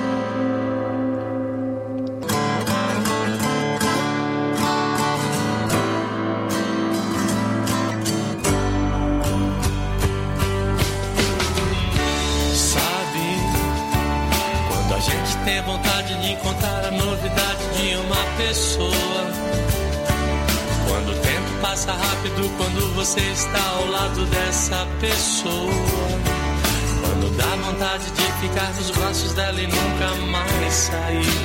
Tem vontade de encontrar a novidade de uma pessoa. Quando o tempo passa rápido, quando você está ao lado dessa pessoa. Quando dá vontade de ficar nos braços dela e nunca mais sair.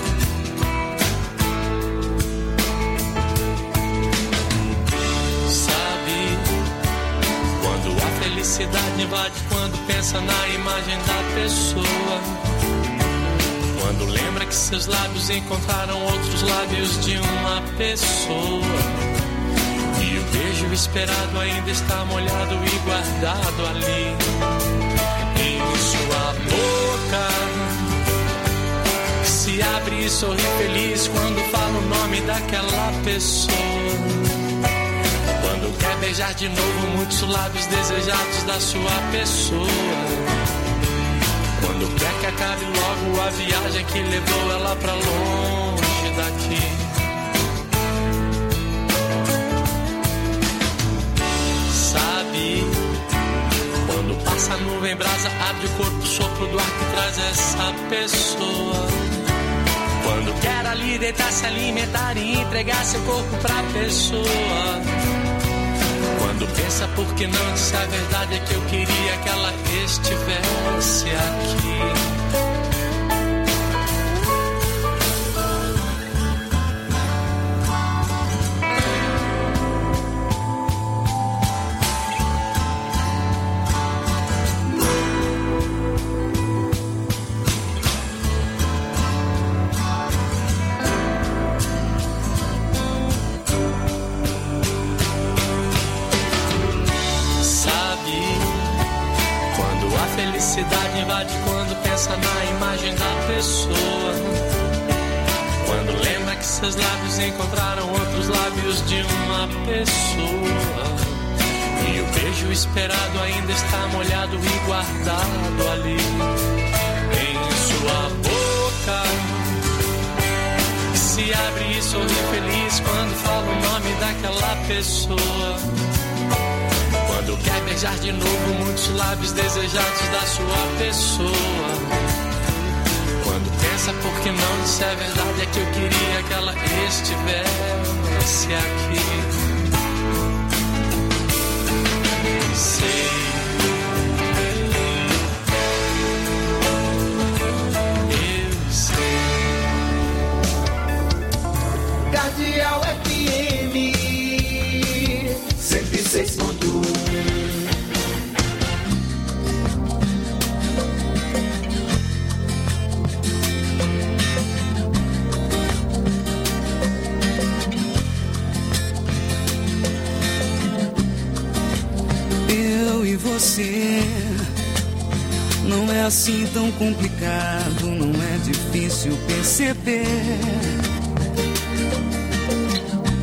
Sabe, quando a felicidade invade, quando pensa na imagem da pessoa. Quando lembra que seus lábios encontraram outros lábios de uma pessoa. E o beijo esperado ainda está molhado e guardado ali. Em sua boca se abre e sorri feliz quando fala o nome daquela pessoa. Quando quer beijar de novo muitos lábios desejados da sua pessoa. Quando quer que acabe logo a viagem que levou ela pra longe daqui. Sabe, quando passa a nuvem brasa, abre o corpo, sopro do ar que traz essa pessoa. Quando quer ali deitar, se alimentar e entregar seu corpo pra pessoa. Quando pensa por que não disse a verdade, é que eu queria que ela estivesse aqui. Felicidade invade quando pensa na imagem da pessoa. Quando lembra que seus lábios encontraram outros lábios de uma pessoa. E o beijo esperado ainda está molhado e guardado ali. Em sua boca se se abre e sorri feliz quando fala o nome daquela pessoa. Quando quer beijar de novo muitos lábios desejados da sua pessoa. Quando pensa por que não disse a verdade, é que eu queria que ela estivesse aqui. Sei. Cardeal FM 106.1. Eu e você não é assim tão complicado, não é difícil perceber.